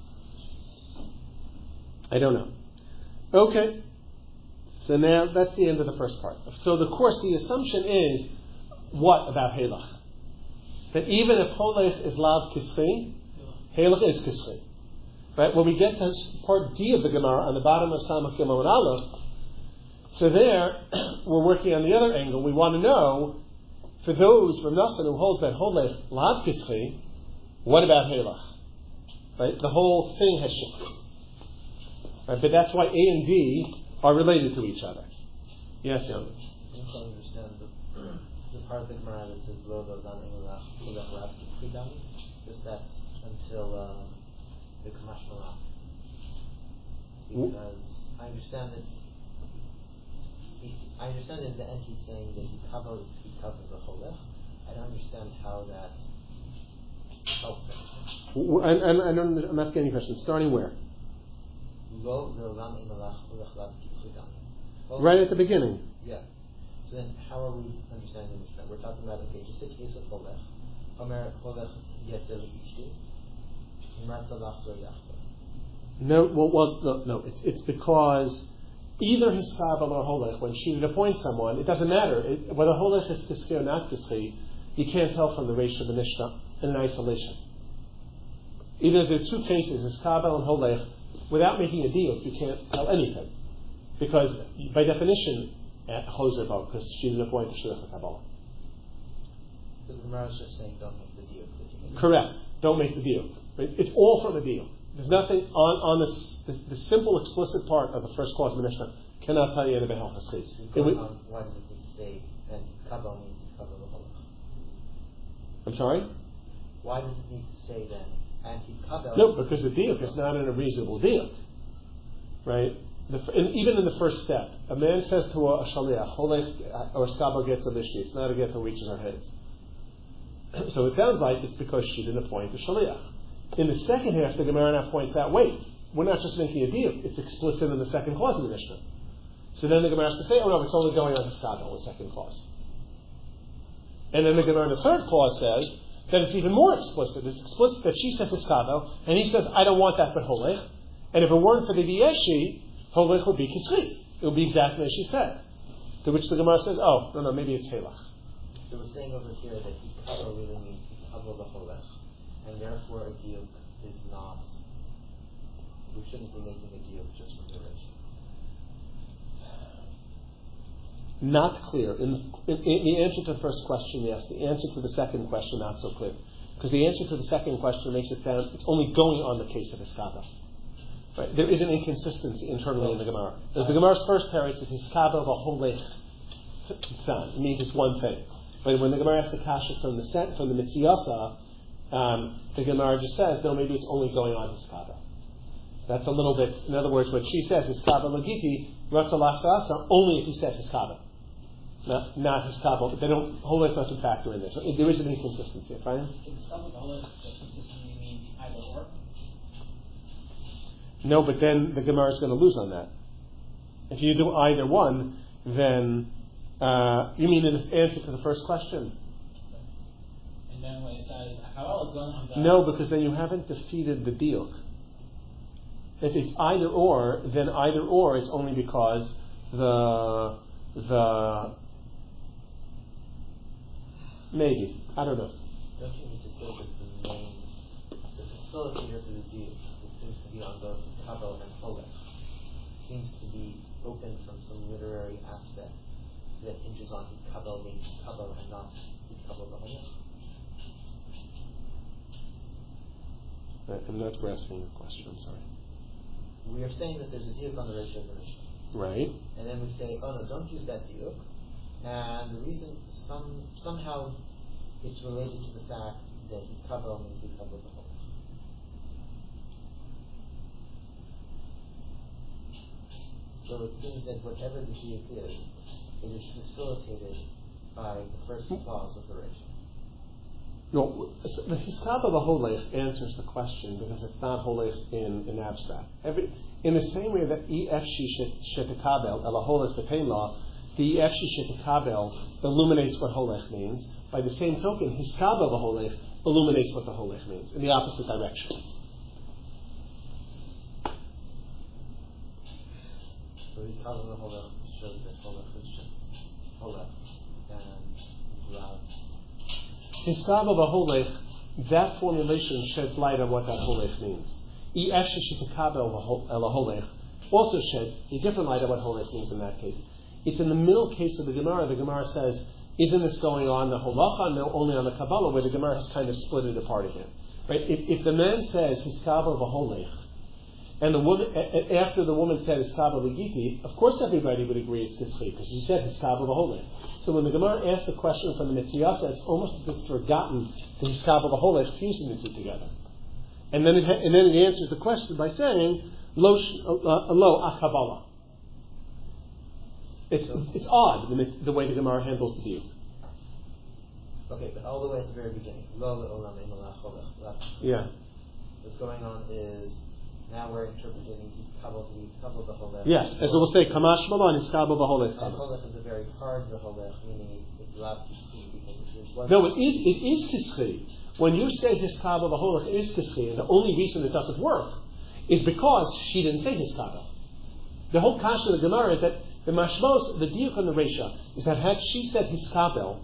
Speaker 1: I don't know. Okay. So now that's the end of the first part. So of course the assumption is what about Halach? That even if Holech is lav kischi, Halach is kischi. Right? When we get to part D of the Gemara on the bottom of Samach Gimel and Aleph, so there we're working on the other angle. We want to know, for those from Nassan who holds that Holech lav kischi, what about Halach? Right? The whole thing has shifted. Right? But that's why A and D are related to each other. Yes, Yom.
Speaker 4: I don't understand the, the part of the Gemara that says lo lo dan emelach Holech lav kischi dami, because that's until um, the Kamash Malach. Because I understand that he, I understand in the end he's saying that he covers he covers the Holech. I don't understand how that helps him.
Speaker 1: And, and I don't, I'm not getting any questions. Starting where?
Speaker 4: Lo le'olam emelach Holech lav kischi dami.
Speaker 1: Right at the beginning.
Speaker 4: Yeah. So then, how are we understanding the Mishnah? We're talking about okay, just a case of Holech. Omer Holech yetzel ishti.
Speaker 1: No, well, well no, no. It's, it's because either hiskabel or holech, when she would appoint someone, it doesn't matter it, whether holech is kischi or not kischi. You can't tell from the ratio of the Mishnah in isolation. Even if there are two cases, hiskabel and holech, without making a deal, you can't tell anything, because by definition, at choser bo, because she didn't appoint the shliach Kabbalah.
Speaker 4: So the Gemara is just saying, don't make the deal.
Speaker 1: Correct. Don't make the deal. It's all from a deal. There's nothing on, on this, this the simple explicit part of the first clause of the Mishnah cannot tell you anything about Chassid.
Speaker 4: Why does it say and Kabbalah means cover the Holech?
Speaker 1: I'm sorry?
Speaker 4: Why does it need to say then and he Kabbalah?
Speaker 1: No, because the deal is not in a reasonable deal. Right? The, and even in the first step, a man says to a, a shaliach, Holech or skabel gets a lishti. It's not a get that reaches our heads. So it sounds like it's because she didn't appoint the shaliach. In the second half, the Gemara now points out, wait, we're not just making a deal. It's explicit in the second clause of the Mishnah. So then the Gemara has to say, oh no, it's only going on to skabel, the second clause. And then the Gemara in the third clause says that it's even more explicit. It's explicit that she says skabel, and he says, I don't want that but holech. And if it weren't for the v'yeshi, holech would be kisri. It would be exactly as she said. To which the Gemara says, oh, no, no, maybe it's halach.
Speaker 4: So we're saying over here that he cover really means he cover the holech, and therefore a diuk is not. We shouldn't be making a diuk just from the ratio.
Speaker 1: Not clear. In, in, in the answer to the first question, yes. The answer to the second question, not so clear. Because the answer to the second question makes it sound it's only going on the case of Hiskabel. Right? There is an inconsistency internally in the Gemara. As the Gemara's first pair, it says Hiskabel v'holech tzan. It means it's one thing. But when the Gemara asks the kasha from the set, from the mitziyasa, um, the Gemara just says, no, maybe it's only going on Hiskabel. That's a little bit, in other words, what she says, Hiskabel lagiti, ratzalach sa'asa, only if he says Hiskabel. Not, not Hiskabel. They don't, holech doesn't factor in there. So there is an inconsistency, right?
Speaker 3: Can Hiskabel and holech just consistently mean either or?
Speaker 1: No, but then the Gemara is going to lose on that. If you do either one, then uh, you mean in answer to the first question?
Speaker 3: And then when it says how is going on that?
Speaker 1: No, because then you haven't defeated the deal. If it's either or, then either or is only because the the maybe I don't know.
Speaker 4: Don't you need to say that the main the facilitator for the deal it seems to be on both Kabbalah and Holech seems to be open from some literary aspect that hinges on Kabbalah being Kabbalah and not Kabbalah the Holech.
Speaker 1: I'm not grasping the question. I'm sorry.
Speaker 4: We are saying that there's a diuk on the ratio of the Mishnah.
Speaker 1: Right.
Speaker 4: And then we say, oh no, don't use that diuk. And the reason, some somehow, it's related to the fact that Kabbalah means Kabbalah the whole. So it seems that whatever the diuk is, it is facilitated by the first clause of the ratio.
Speaker 1: No, the Hiskabel v'holech answers the question because it's not holech in, in abstract. Every, in the same way that ef she shetekabel ela holech b'tein law, the Efshi Shetekabel illuminates what Holech means. By the same token, Hiskabel Holech illuminates what the Holech means in the opposite directions.
Speaker 4: So Hiskabel the Holech shows that Holech is just Holech and Rav.
Speaker 1: Hiskabel Holech, that formulation sheds light on what that Holech means. E Efshi Shetekabel Holech also sheds a different light on what Holech means in that case. It's in the middle case of the Gemara. The Gemara says, isn't this going on the holacha, no, only on the Kabbalah, where the Gemara has kind of split it apart again. Right? If, if the man says, Hiskabel v'holech, and the woman, after the woman said, Hiskabel v'giti, of course everybody would agree it's Tischli, because she said, Hiskabel v'holech. So when the Gemara asked the question from the Mitziyasa, it's almost as if it's forgotten the Hiskabel v'holech, fusing the two together. And then it, ha- and then it answers the question by saying, Lo, uh, lo akabala. It's, it's odd, the, the way the Gemara handles the view.
Speaker 4: Okay, but all the way at the very beginning.
Speaker 1: Yeah.
Speaker 4: What's going on is, now we're interpreting Kabbalah to be Kabbalah the Holech.
Speaker 1: Yes, as it will say, Kamash Malan is Kabbalah Holech.
Speaker 4: And Holech is a very hard the Holech, meaning it's Lav Tischli, because it was.
Speaker 1: No, it is, it is Tischli. When you say Hiskabel Holech, it is Tischli, and the only reason it doesn't work is because she didn't say Hiskabel. The whole kasha of the Gemara is that the mashmos, the diuk on the Resha, is that had she said Hiskabel,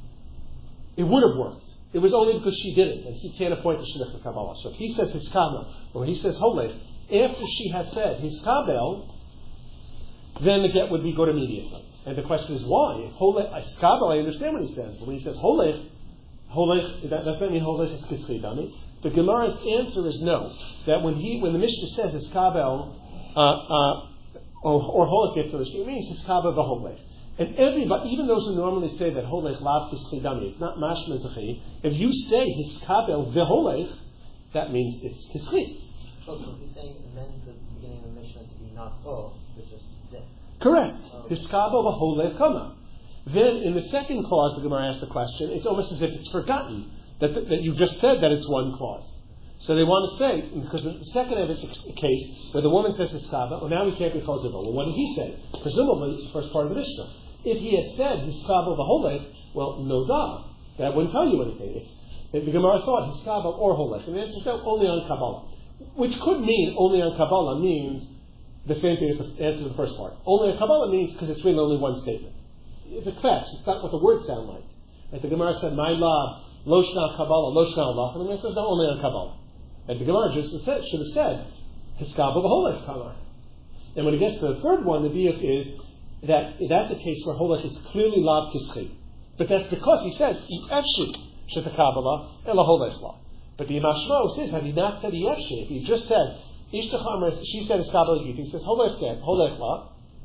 Speaker 1: it would have worked. It was only because she didn't, and he can't appoint the shidduch for Kabbalah. So if he says Hiskabel, or he says Holech, after she has said Hiskabel, then the get would be good immediately. And the question is why? If Holech, Hiskabel, I understand what he says, but when he says Holech, Holech, that does that mean Holech is Kischli Dami? The Gemara's answer is no. That when he, when the Mishnah says Hiskabel, uh, uh, or, or Holech gets to the it means Hiskabel v'Holech. And everybody, even those who normally say that Holech lav Kischli Dami, it's not mashma zechi. If you say Hiskabel v'Holech, that means it's Kischli.
Speaker 4: Oh, so he's saying amend the beginning of the Mishnah to be not O, but just this.
Speaker 1: Correct.
Speaker 4: Oh.
Speaker 1: Hiskabel v'Holech kama. Then in the second clause, the Gemara asks the question, it's almost as if it's forgotten that, the, that you just said that it's one clause. So they want to say, because the second of this case, where the woman says Hiskabel, well now we can't be Chosevah. Well, what did he say? Presumably, the first part of the Mishnah. If he had said Hiskabel v'Holech, well, no doubt. That wouldn't tell you anything. It's, if the Gemara thought Hiskabel or Holech, and the answer is no, only on Kabbalah. Which could mean only on Kabbalah means the same thing as the answer to the first part. Only on Kabbalah means because it's really only one statement. It's a kvetch. It's not what the words sound like. Like the Gemara said, my love, lo shna Kabbalah, lo shna Allah. And the Gemara says, no, only on Kabbalah. And the Gemara just said, should have said, Hiskabel v'Holech kamar. And when it gets to the third one, the diuk is that that's a case where Holech is clearly lav kischli. But that's because he says, Efshi shetekabala ela Holech la. But the Mashmo says, had he not said Efshi, if he just said, Ishtacham, she said Hiskabel v'Giti, he says Holech Holech la.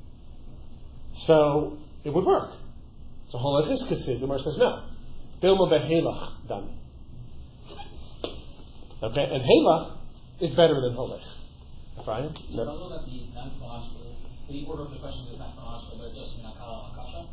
Speaker 1: So it would work. So Holech is kischli. The Gemara says no. Bilma behelach dami. Okay, and Halach is better than Holech. Right?
Speaker 3: No. Although that the non-chronological, the order of the question is not chronological, but just Minakala Akasha.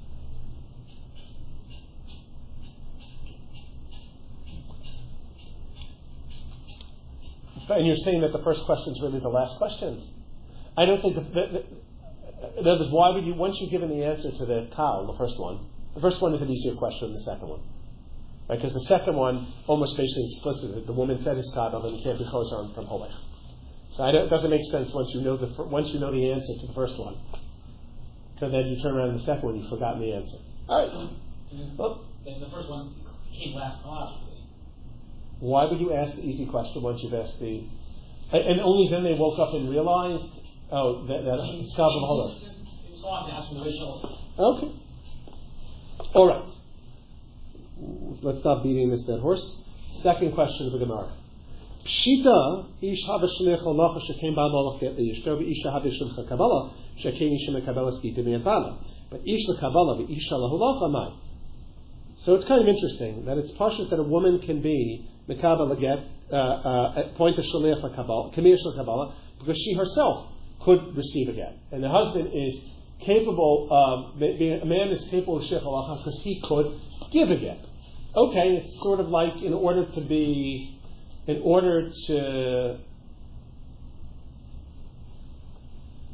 Speaker 1: And you're saying that the first question is really the last question. I don't think that. that, that in other words, why would you? Once you've given the answer to the Kal, the first one, the first one is an easier question than the second one. Because the second one almost basically explicitly, the woman said Hiskabel, and you can't be closer on from Holech. So I don't, it doesn't make sense once you know the once you know the answer to the first one. So then you turn around in the second one, you've forgotten the answer. All right.
Speaker 3: Mm-hmm.
Speaker 1: Well,
Speaker 3: then the first one came last chronologically.
Speaker 1: Why would you ask the easy question once you've asked the? And, and only then they woke up and realized, oh, that that Hiskabel and Holech.
Speaker 3: It was on to ask the original.
Speaker 1: Okay. All right. Let's stop beating this dead horse. Second question of the Gemara. Pshita ish havashlich halacha shekem ba'malach yishter v'isha havishlich kabbalah shekem isha mekabbalah skita mi'avala. But ish lekabbalah v'isha lahalacha mai. So it's kind of interesting that it's pashut that a woman can be mekabbalah get uh, uh, point of shliach lekabbalah kamir shel kabbalah because she herself could receive a get, and the husband is capable. Um, a man is capable of shliach halacha because he could give a get. Okay, it's sort of like in order to be, in order to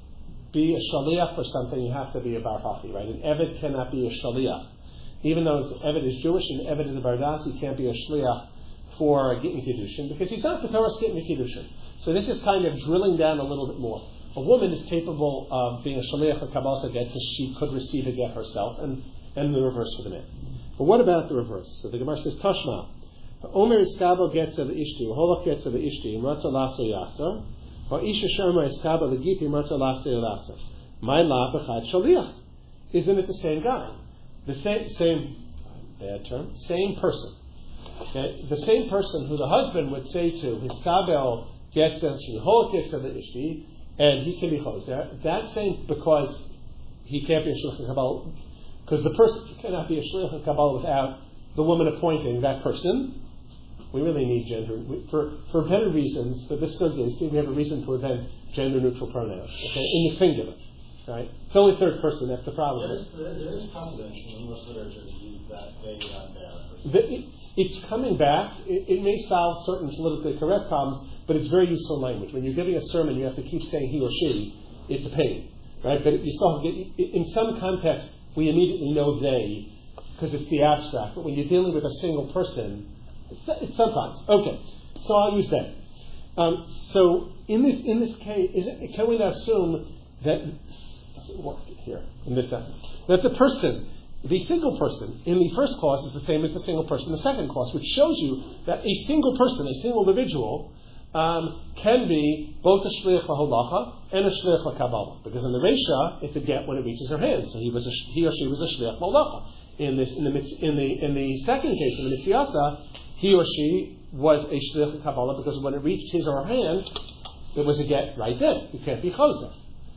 Speaker 1: be a shaliach for something, you have to be a bar hachi, right? An eved cannot be a shaliach. Even though Eved is Jewish and Eved is a bardas, he can't be a shliach for a Gittin Kiddushin because he's not the Torah's Gittin Kiddushin. So this is kind of drilling down a little bit more. A woman is capable of being a shaliach for Kabbalah get because she could receive a get herself, and, and the reverse for the man. But what about the reverse? So the Gemara says, Tashma, Omer iskabo gets of the ishti, holach gets of the ishti, ratza laso yasar, or isha sherma iskabo the giti, ratza laso yasar. My la b'chad shaliach. Isn't it the same guy? The same, same, bad term, same person. Okay? The same person who the husband would say to, his kabel gets a shlichol gets a the ishti, and he can be choser. That same, because he can't be a shliach kabbalah, because the person cannot be a shliach kabbalah without the woman appointing that person. We really need gender, we, for for better reasons. But this is we have a reason to invent gender neutral pronouns. Okay, in the singular. Right? It's only third person, that's the problem.
Speaker 2: There is, there is precedent in English literature to use that they and their.
Speaker 1: The, it, it's coming back. It, it may solve certain politically correct problems, but it's very useful language. When you're giving a sermon, you have to keep saying he or she. It's a pain. Right? But you still have to get, in some context, we immediately know they, because it's the abstract. But when you're dealing with a single person, it's, it's sometimes. Okay, so I'll use that. Um, so in this in this case, is it, can we not assume that doesn't work here in this sentence? That the person, the single person, in the first clause is the same as the single person in the second clause, which shows you that a single person, a single individual, um, can be both a shliach laholacha and a shliach lakabbalah. Because in the Reisha, it's a get when it reaches her hand. So he was a, he or she was a shliach laholacha. In this, in the in the in the second case, in the mitziasa, he or she was a shliach lakabbalah because when it reached his or her hands, it was a get right then. You can't be choser.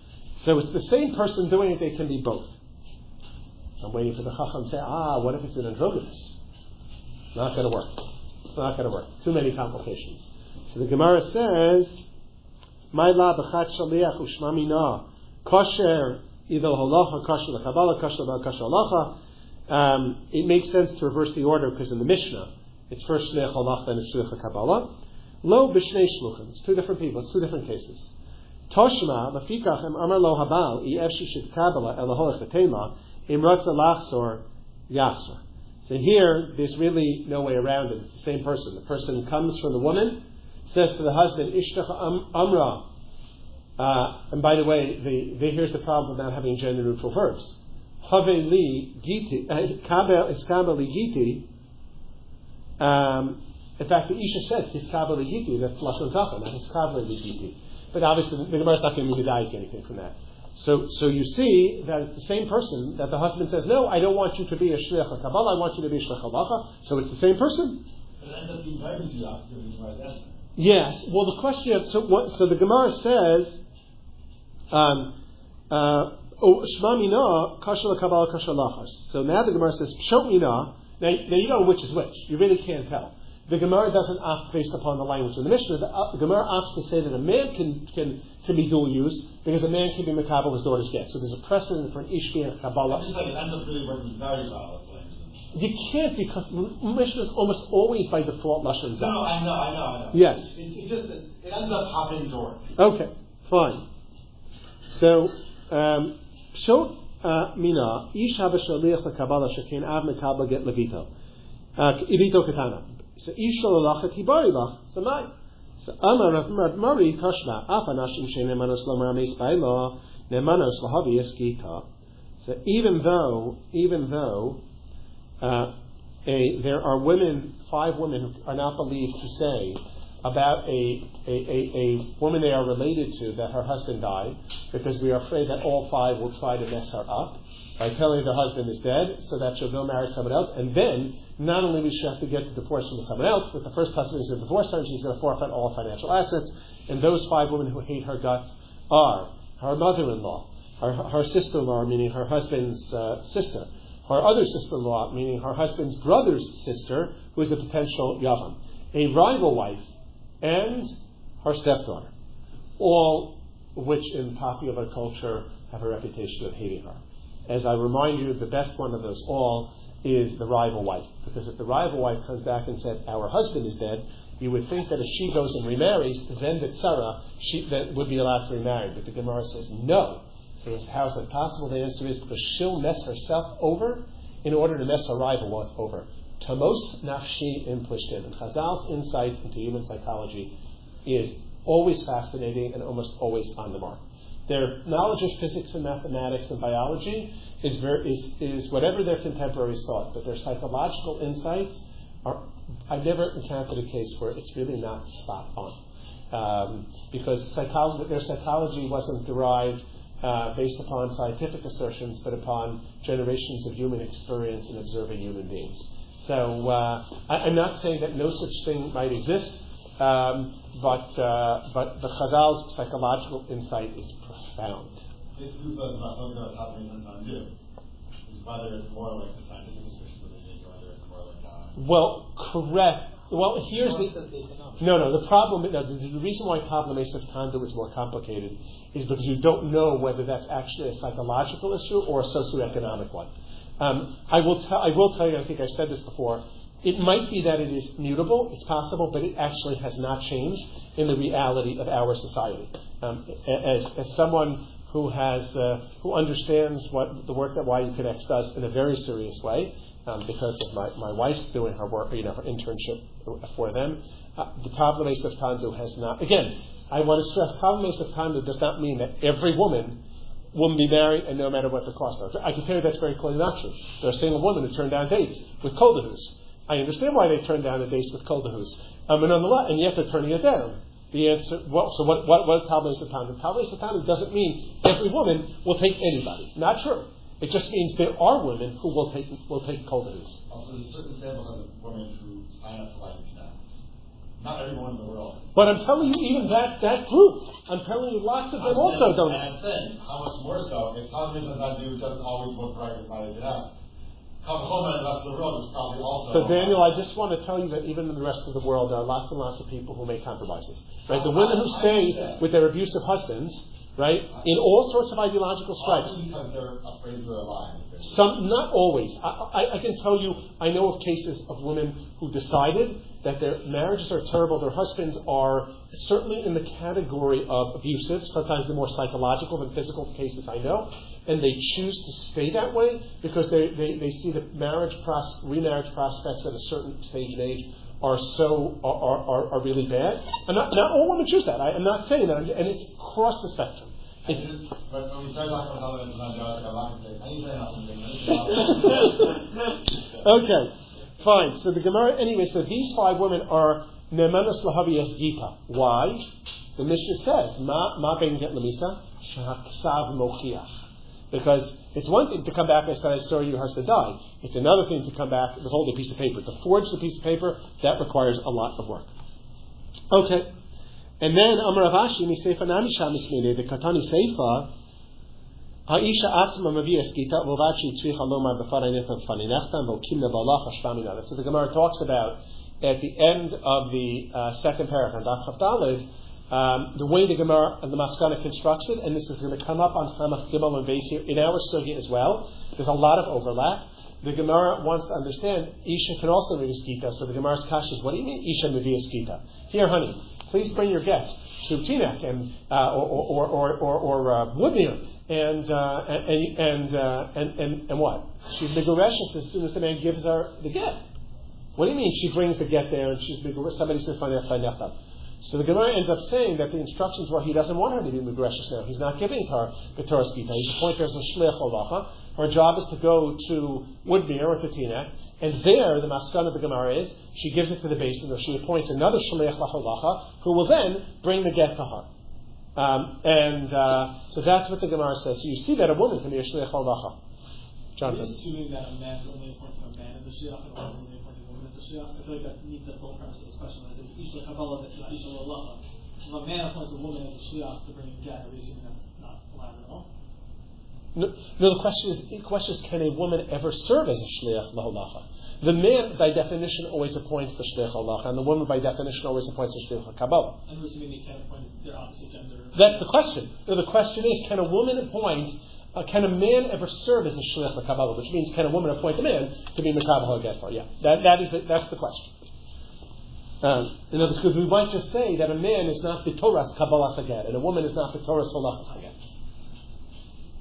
Speaker 1: So it's the same person doing it, they can be both. I'm waiting for the Chacham to say, ah, what if it's an androgynous? Not going to work. It's not going to work. Too many complications. So the Gemara says, My la b'chat shaliach u'shma mina kosher idol holacha kosher l'kabbalah kosher l'kosher holacha. Um, it makes sense to reverse the order because in the Mishnah, it's first shliach holacha, then it's shliach l'kabbalah. Lo b'shnei shluchim. It's two different people. It's two different cases. Toshma lefikach em amar lo habal i efshi shit kabbalah elaholech v'tema im ratza lachzor yachzor. So here, there's really no way around it. It's the same person. The person comes from the woman, says to the husband, Ishtach Amra. Uh, and by the way, the, the, here's the problem with not having gender neutral verbs. Have li giti, kabel iskabel li giti. In fact, the Isha says, Hiskabel li giti, that's Lashon Zacha, not Hiskabel li giti. But obviously, the Gemara is not going to be medayik anything from that. So, so you see that it's the same person that the husband says, no, I don't want you to be a shliach kabbalah, I want you to be a shliach halacha. So it's the same person.
Speaker 2: But it ends up being very to you.
Speaker 1: Yes. Well, the question. So, what, so the Gemara says, um, uh, shma mina kasher kabbalah kasher lachas. So now the Gemara says shot mina. Now, now you don't know which is which. You really can't tell. The Gemara doesn't opt based upon the language of the Mishnah. The, uh, the Gemara opts to say that a man can can can be dual use because a man can be makabel his daughter's get. So there's a precedent for an ish being a kabbalah.
Speaker 2: I'm just like it ends up really working very well.
Speaker 1: You can't because Mishnah is almost always by default lashon zach.
Speaker 2: No, no, I know, I know, I know.
Speaker 1: Yes.
Speaker 2: It, it just it ends up hopping door.
Speaker 1: Okay, fine. So, um, shot uh, mina isha b'shaliach lekabbalah shekein av mekabel get levito ivito katana. So isha lalachet hibari lach. So my. So Amar Rav Mari Tashma Afanashim Sheinemanos Lomar Meis Bailo Nemanos Lahavi Eskita. So even though, even though uh, a, there are women, five women who are not believed to say about a, a, a, a woman they are related to that her husband died, because we are afraid that all five will try to mess her up by telling the husband is dead, so that she'll go marry someone else, and then not only will she have to get the divorce from someone else, but the first husband is going to divorce her, and she's going to forfeit all financial assets. And those five women who hate her guts are her mother-in-law, her, her sister-in-law, meaning her husband's uh, sister, her other sister-in-law, meaning her husband's brother's sister, who is a potential yavam, a rival wife, and her stepdaughter, all of which in popular culture have a reputation of hating her. As I remind you, the best one of those all is the rival wife. Because if the rival wife comes back and said, our husband is dead, you would think that if she goes and remarries, then that Sarah, she that would be allowed to remarry. But the Gemara says, no. So how is that possible? The answer is because she'll mess herself over in order to mess her rival over. Tamos nafshi im plishtim. And Chazal's insight into human psychology is always fascinating and almost always on the mark. Their knowledge of physics and mathematics and biology is very, is, is whatever their contemporaries thought, but their psychological insights are, I've never encountered a case where it's really not spot on. Um, because psychology, their psychology wasn't derived uh, based upon scientific assertions, but upon generations of human experience in observing human beings. So uh, I, I'm not saying that no such thing might exist, um, but uh, but the Chazal's psychological insight is profound.
Speaker 2: This group is not talking about top and undo. It's whether it's more like the scientific assertions that they make, or whether it's more like uh,
Speaker 1: well, correct. Well, here's the no, no. The problem, no, the, the reason why Pablo Mesef Tandu is more complicated is because you don't know whether that's actually a psychological issue or a socioeconomic one. Um, I will tell. I will tell you. I think I've said this before. It might be that it is mutable. It's possible, but it actually has not changed in the reality of our society. Um, as as someone who has uh, who understands what the work that Y U Connects does in a very serious way. Um, because of my, my wife's doing her work, you know, her internship for them. Uh, the Tavla Mesef Tandu has not. Again, I want to stress, Tavla Mesef Tandu does not mean that every woman will be married, and no matter what the cost are. I can tell you that's very clearly not true. There are single women who turn down dates with koldahus. I understand why they turn down the dates with koldahus, um, and nonetheless, and yet they're turning it down. The answer. Well, so what? What? What? Tavla Mesef Tandu? Tavla Mesef Tandu doesn't mean every woman will take anybody. Not true. It just means there are women who will take will take koldahus.
Speaker 2: Also, there's a certain sample of women who sign up for Y U Connect. Not every woman in the world.
Speaker 1: But I'm telling you, even that, that group, I'm telling you, lots of them I'm also
Speaker 2: saying,
Speaker 1: don't.
Speaker 2: And I'm saying, how much more so, if Tom does not do, doesn't always book right with Y U Connect. Oklahoma and the rest of the world is probably also.
Speaker 1: So Daniel, I just want to tell you that even in the rest of the world, there are lots and lots of people who make compromises. Right? The women who stay with their abusive husbands, right, in all sorts of ideological stripes.
Speaker 2: Because they're afraid of their lives.
Speaker 1: Some, not always. I, I, I can tell you, I know of cases of women who decided that their marriages are terrible, their husbands are certainly in the category of abusive, sometimes they're more psychological than physical cases I know, and they choose to stay that way because they, they, they see that marriage, pros, remarriage prospects at a certain stage and age are so, are, are, are really bad. And not, not all women choose that. I, I'm not saying that, and it's across the spectrum.
Speaker 2: It's, but when we start talking about how it's not just, I'm not going to say anything else.
Speaker 1: Okay, fine. So the Gemara, anyway, so these five women are Nemanas Lahavi Gita. Why? The Mishnah says, Ma Ma Ben Get Lamisa, Shahaksav Mochiach. Because it's one thing to come back and say, I saw your husband die. It's another thing to come back with hold a piece of paper. To forge the piece of paper, that requires a lot of work. Okay. And then Amar Avashi Miseifa Namisha Mismele the Katani Seifa Aisha Atzma Mavias Gita Vovachi Tzricha Lomar Befarinetha Faninechtam Vokimna Balach Hashvaminah. So the Gemara talks about at the end of the uh, second paragraph and Daf Chavdalid, um, the way the Gemara and the Maskana constructs it, and this is going to come up on Samach Gimel and Beis here in our Sugya as well. There's a lot of overlap. The Gemara wants to understand Isha can also read Gita. So the Gemara's kash is, what do you mean Isha Mavias Gita? Here, honey, please bring your get to Tinek and uh, or or or or, or uh, Woodmere and, uh, and and uh, and and and what? She's Megureshes as soon as the man gives her the get. What do you mean she brings the get there and she's Megureshes? Somebody says Fanechta. So the Gemara ends up saying that the instructions were he doesn't want her to be Megureshes now. He's not giving her the Torah Gita. He's appointed her as a Shliach Holacha. Her job is to go to Woodmere or to Tinek. And there, the maskan of the Gemara is, she gives it to the basin, or she appoints another shaliach lacholacha, who will then bring the get to her. Um, and uh, so that's what the Gemara says. So you see that a woman can be a shaliach lacholacha. Jonathan.
Speaker 3: Are you assuming that a man is only appointing a man as a shaliach, and a woman is only appointing a woman as a shaliach? I feel like that needs the whole premise of this question. That is, Isha Kabbalah, that Isha Lalacha. If a man appoints a woman as a shaliach to bring a get, are we assuming that's not allowed at all?
Speaker 1: No, no, the question is, the question is, can a woman ever serve as a shliach laholacha? The man, by definition, always appoints the shliach halacha, and the woman, by definition, always appoints the shliach kabbalah.
Speaker 3: And we're assuming they can't appoint their opposite gender.
Speaker 1: That's the question. No, the question is, can a woman appoint? Uh, can a man ever serve as a shliach kabbalah? Which means, can a woman appoint a man to be mekabel hagetfar? Yeah, that that is the, that's the question. Um, in other words, because we might just say that a man is not the Torah's kabbalah saget, and a woman is not the Torah's halacha saget.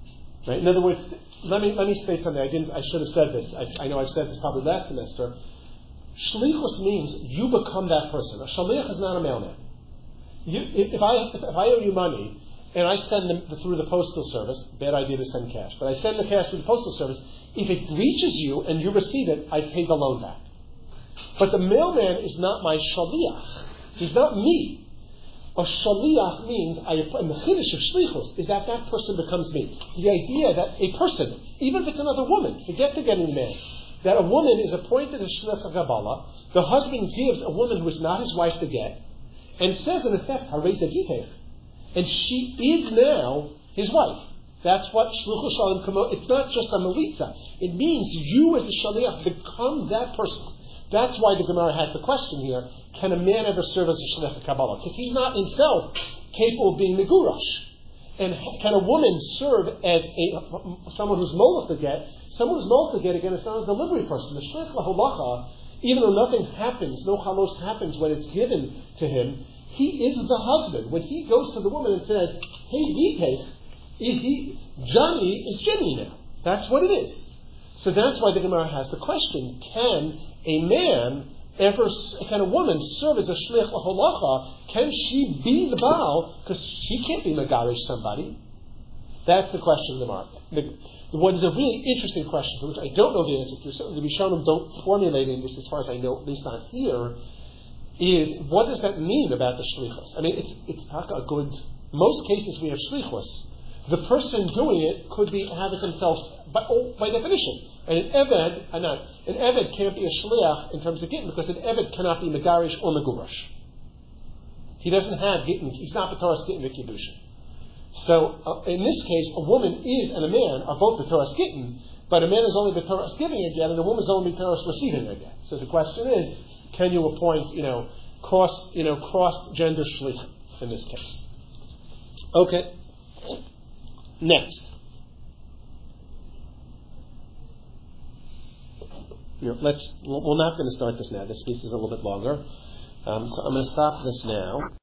Speaker 1: Right? In other words, let me let me state something. I didn't. I should have said this. I, I know I've said this probably last semester. Shlichus means you become that person. A shaliach is not a mailman. You, if, if I if, if I owe you money and I send them through the postal service, bad idea to send cash, but I send the cash through the postal service. If it reaches you and you receive it, I pay the loan back. But the mailman is not my shaliach. He's not me. A shaliach means, I, and the chiddush of shlichus is that that person becomes me. The idea that a person, even if it's another woman, forget the getting man, that a woman is appointed as shliach HaKabbalah, the husband gives a woman who is not his wife to get, and says in effect, Harei Zagitech, and she is now his wife. That's what shluchus shalim kamo. It's not just a melitza. It means you as the shaliach become that person. That's why the Gemara has the question here: can a man ever serve as a shliach Kabbalah? Because he's not himself capable of being megurash. And can a woman serve as a someone who's molech the get? Someone who's molech the get, again, is not a delivery person. The shliach laholacha, even though nothing happens, no chalos happens when it's given to him, he is the husband. When he goes to the woman and says, "Hey, Vitech," he Johnny is Jimmy now. That's what it is. So that's why the Gemara has the question: can a man ever, can a woman serve as a shliach laholacha? Can she be the Baal? Because she can't be megarish somebody. That's the question of the Gemara. The, what is a really interesting question, for which I don't know the answer to, certainly the Rishonim don't formulate in this as far as I know, at least not here, is what does that mean about the shlichus? I mean, it's it's a good, most cases we have shlichus. The person doing it could be have it themselves by, oh, by definition. And an eved, uh, no, an eved can't be a shliach in terms of gittin because an eved cannot be megarish or megurash. He doesn't have gittin. He's not b'toras gittin v'kiddushin. So uh, in this case, a woman is and a man are both b'toras gittin, but a man is only b'toras giving a get, and a woman is only b'toras receiving a get. So the question is, can you appoint, you know, cross, you know, cross gender shlich in this case? Okay. Next. Here, let's. We're not going to start this now. This piece is a little bit longer, um, so I'm going to stop this now.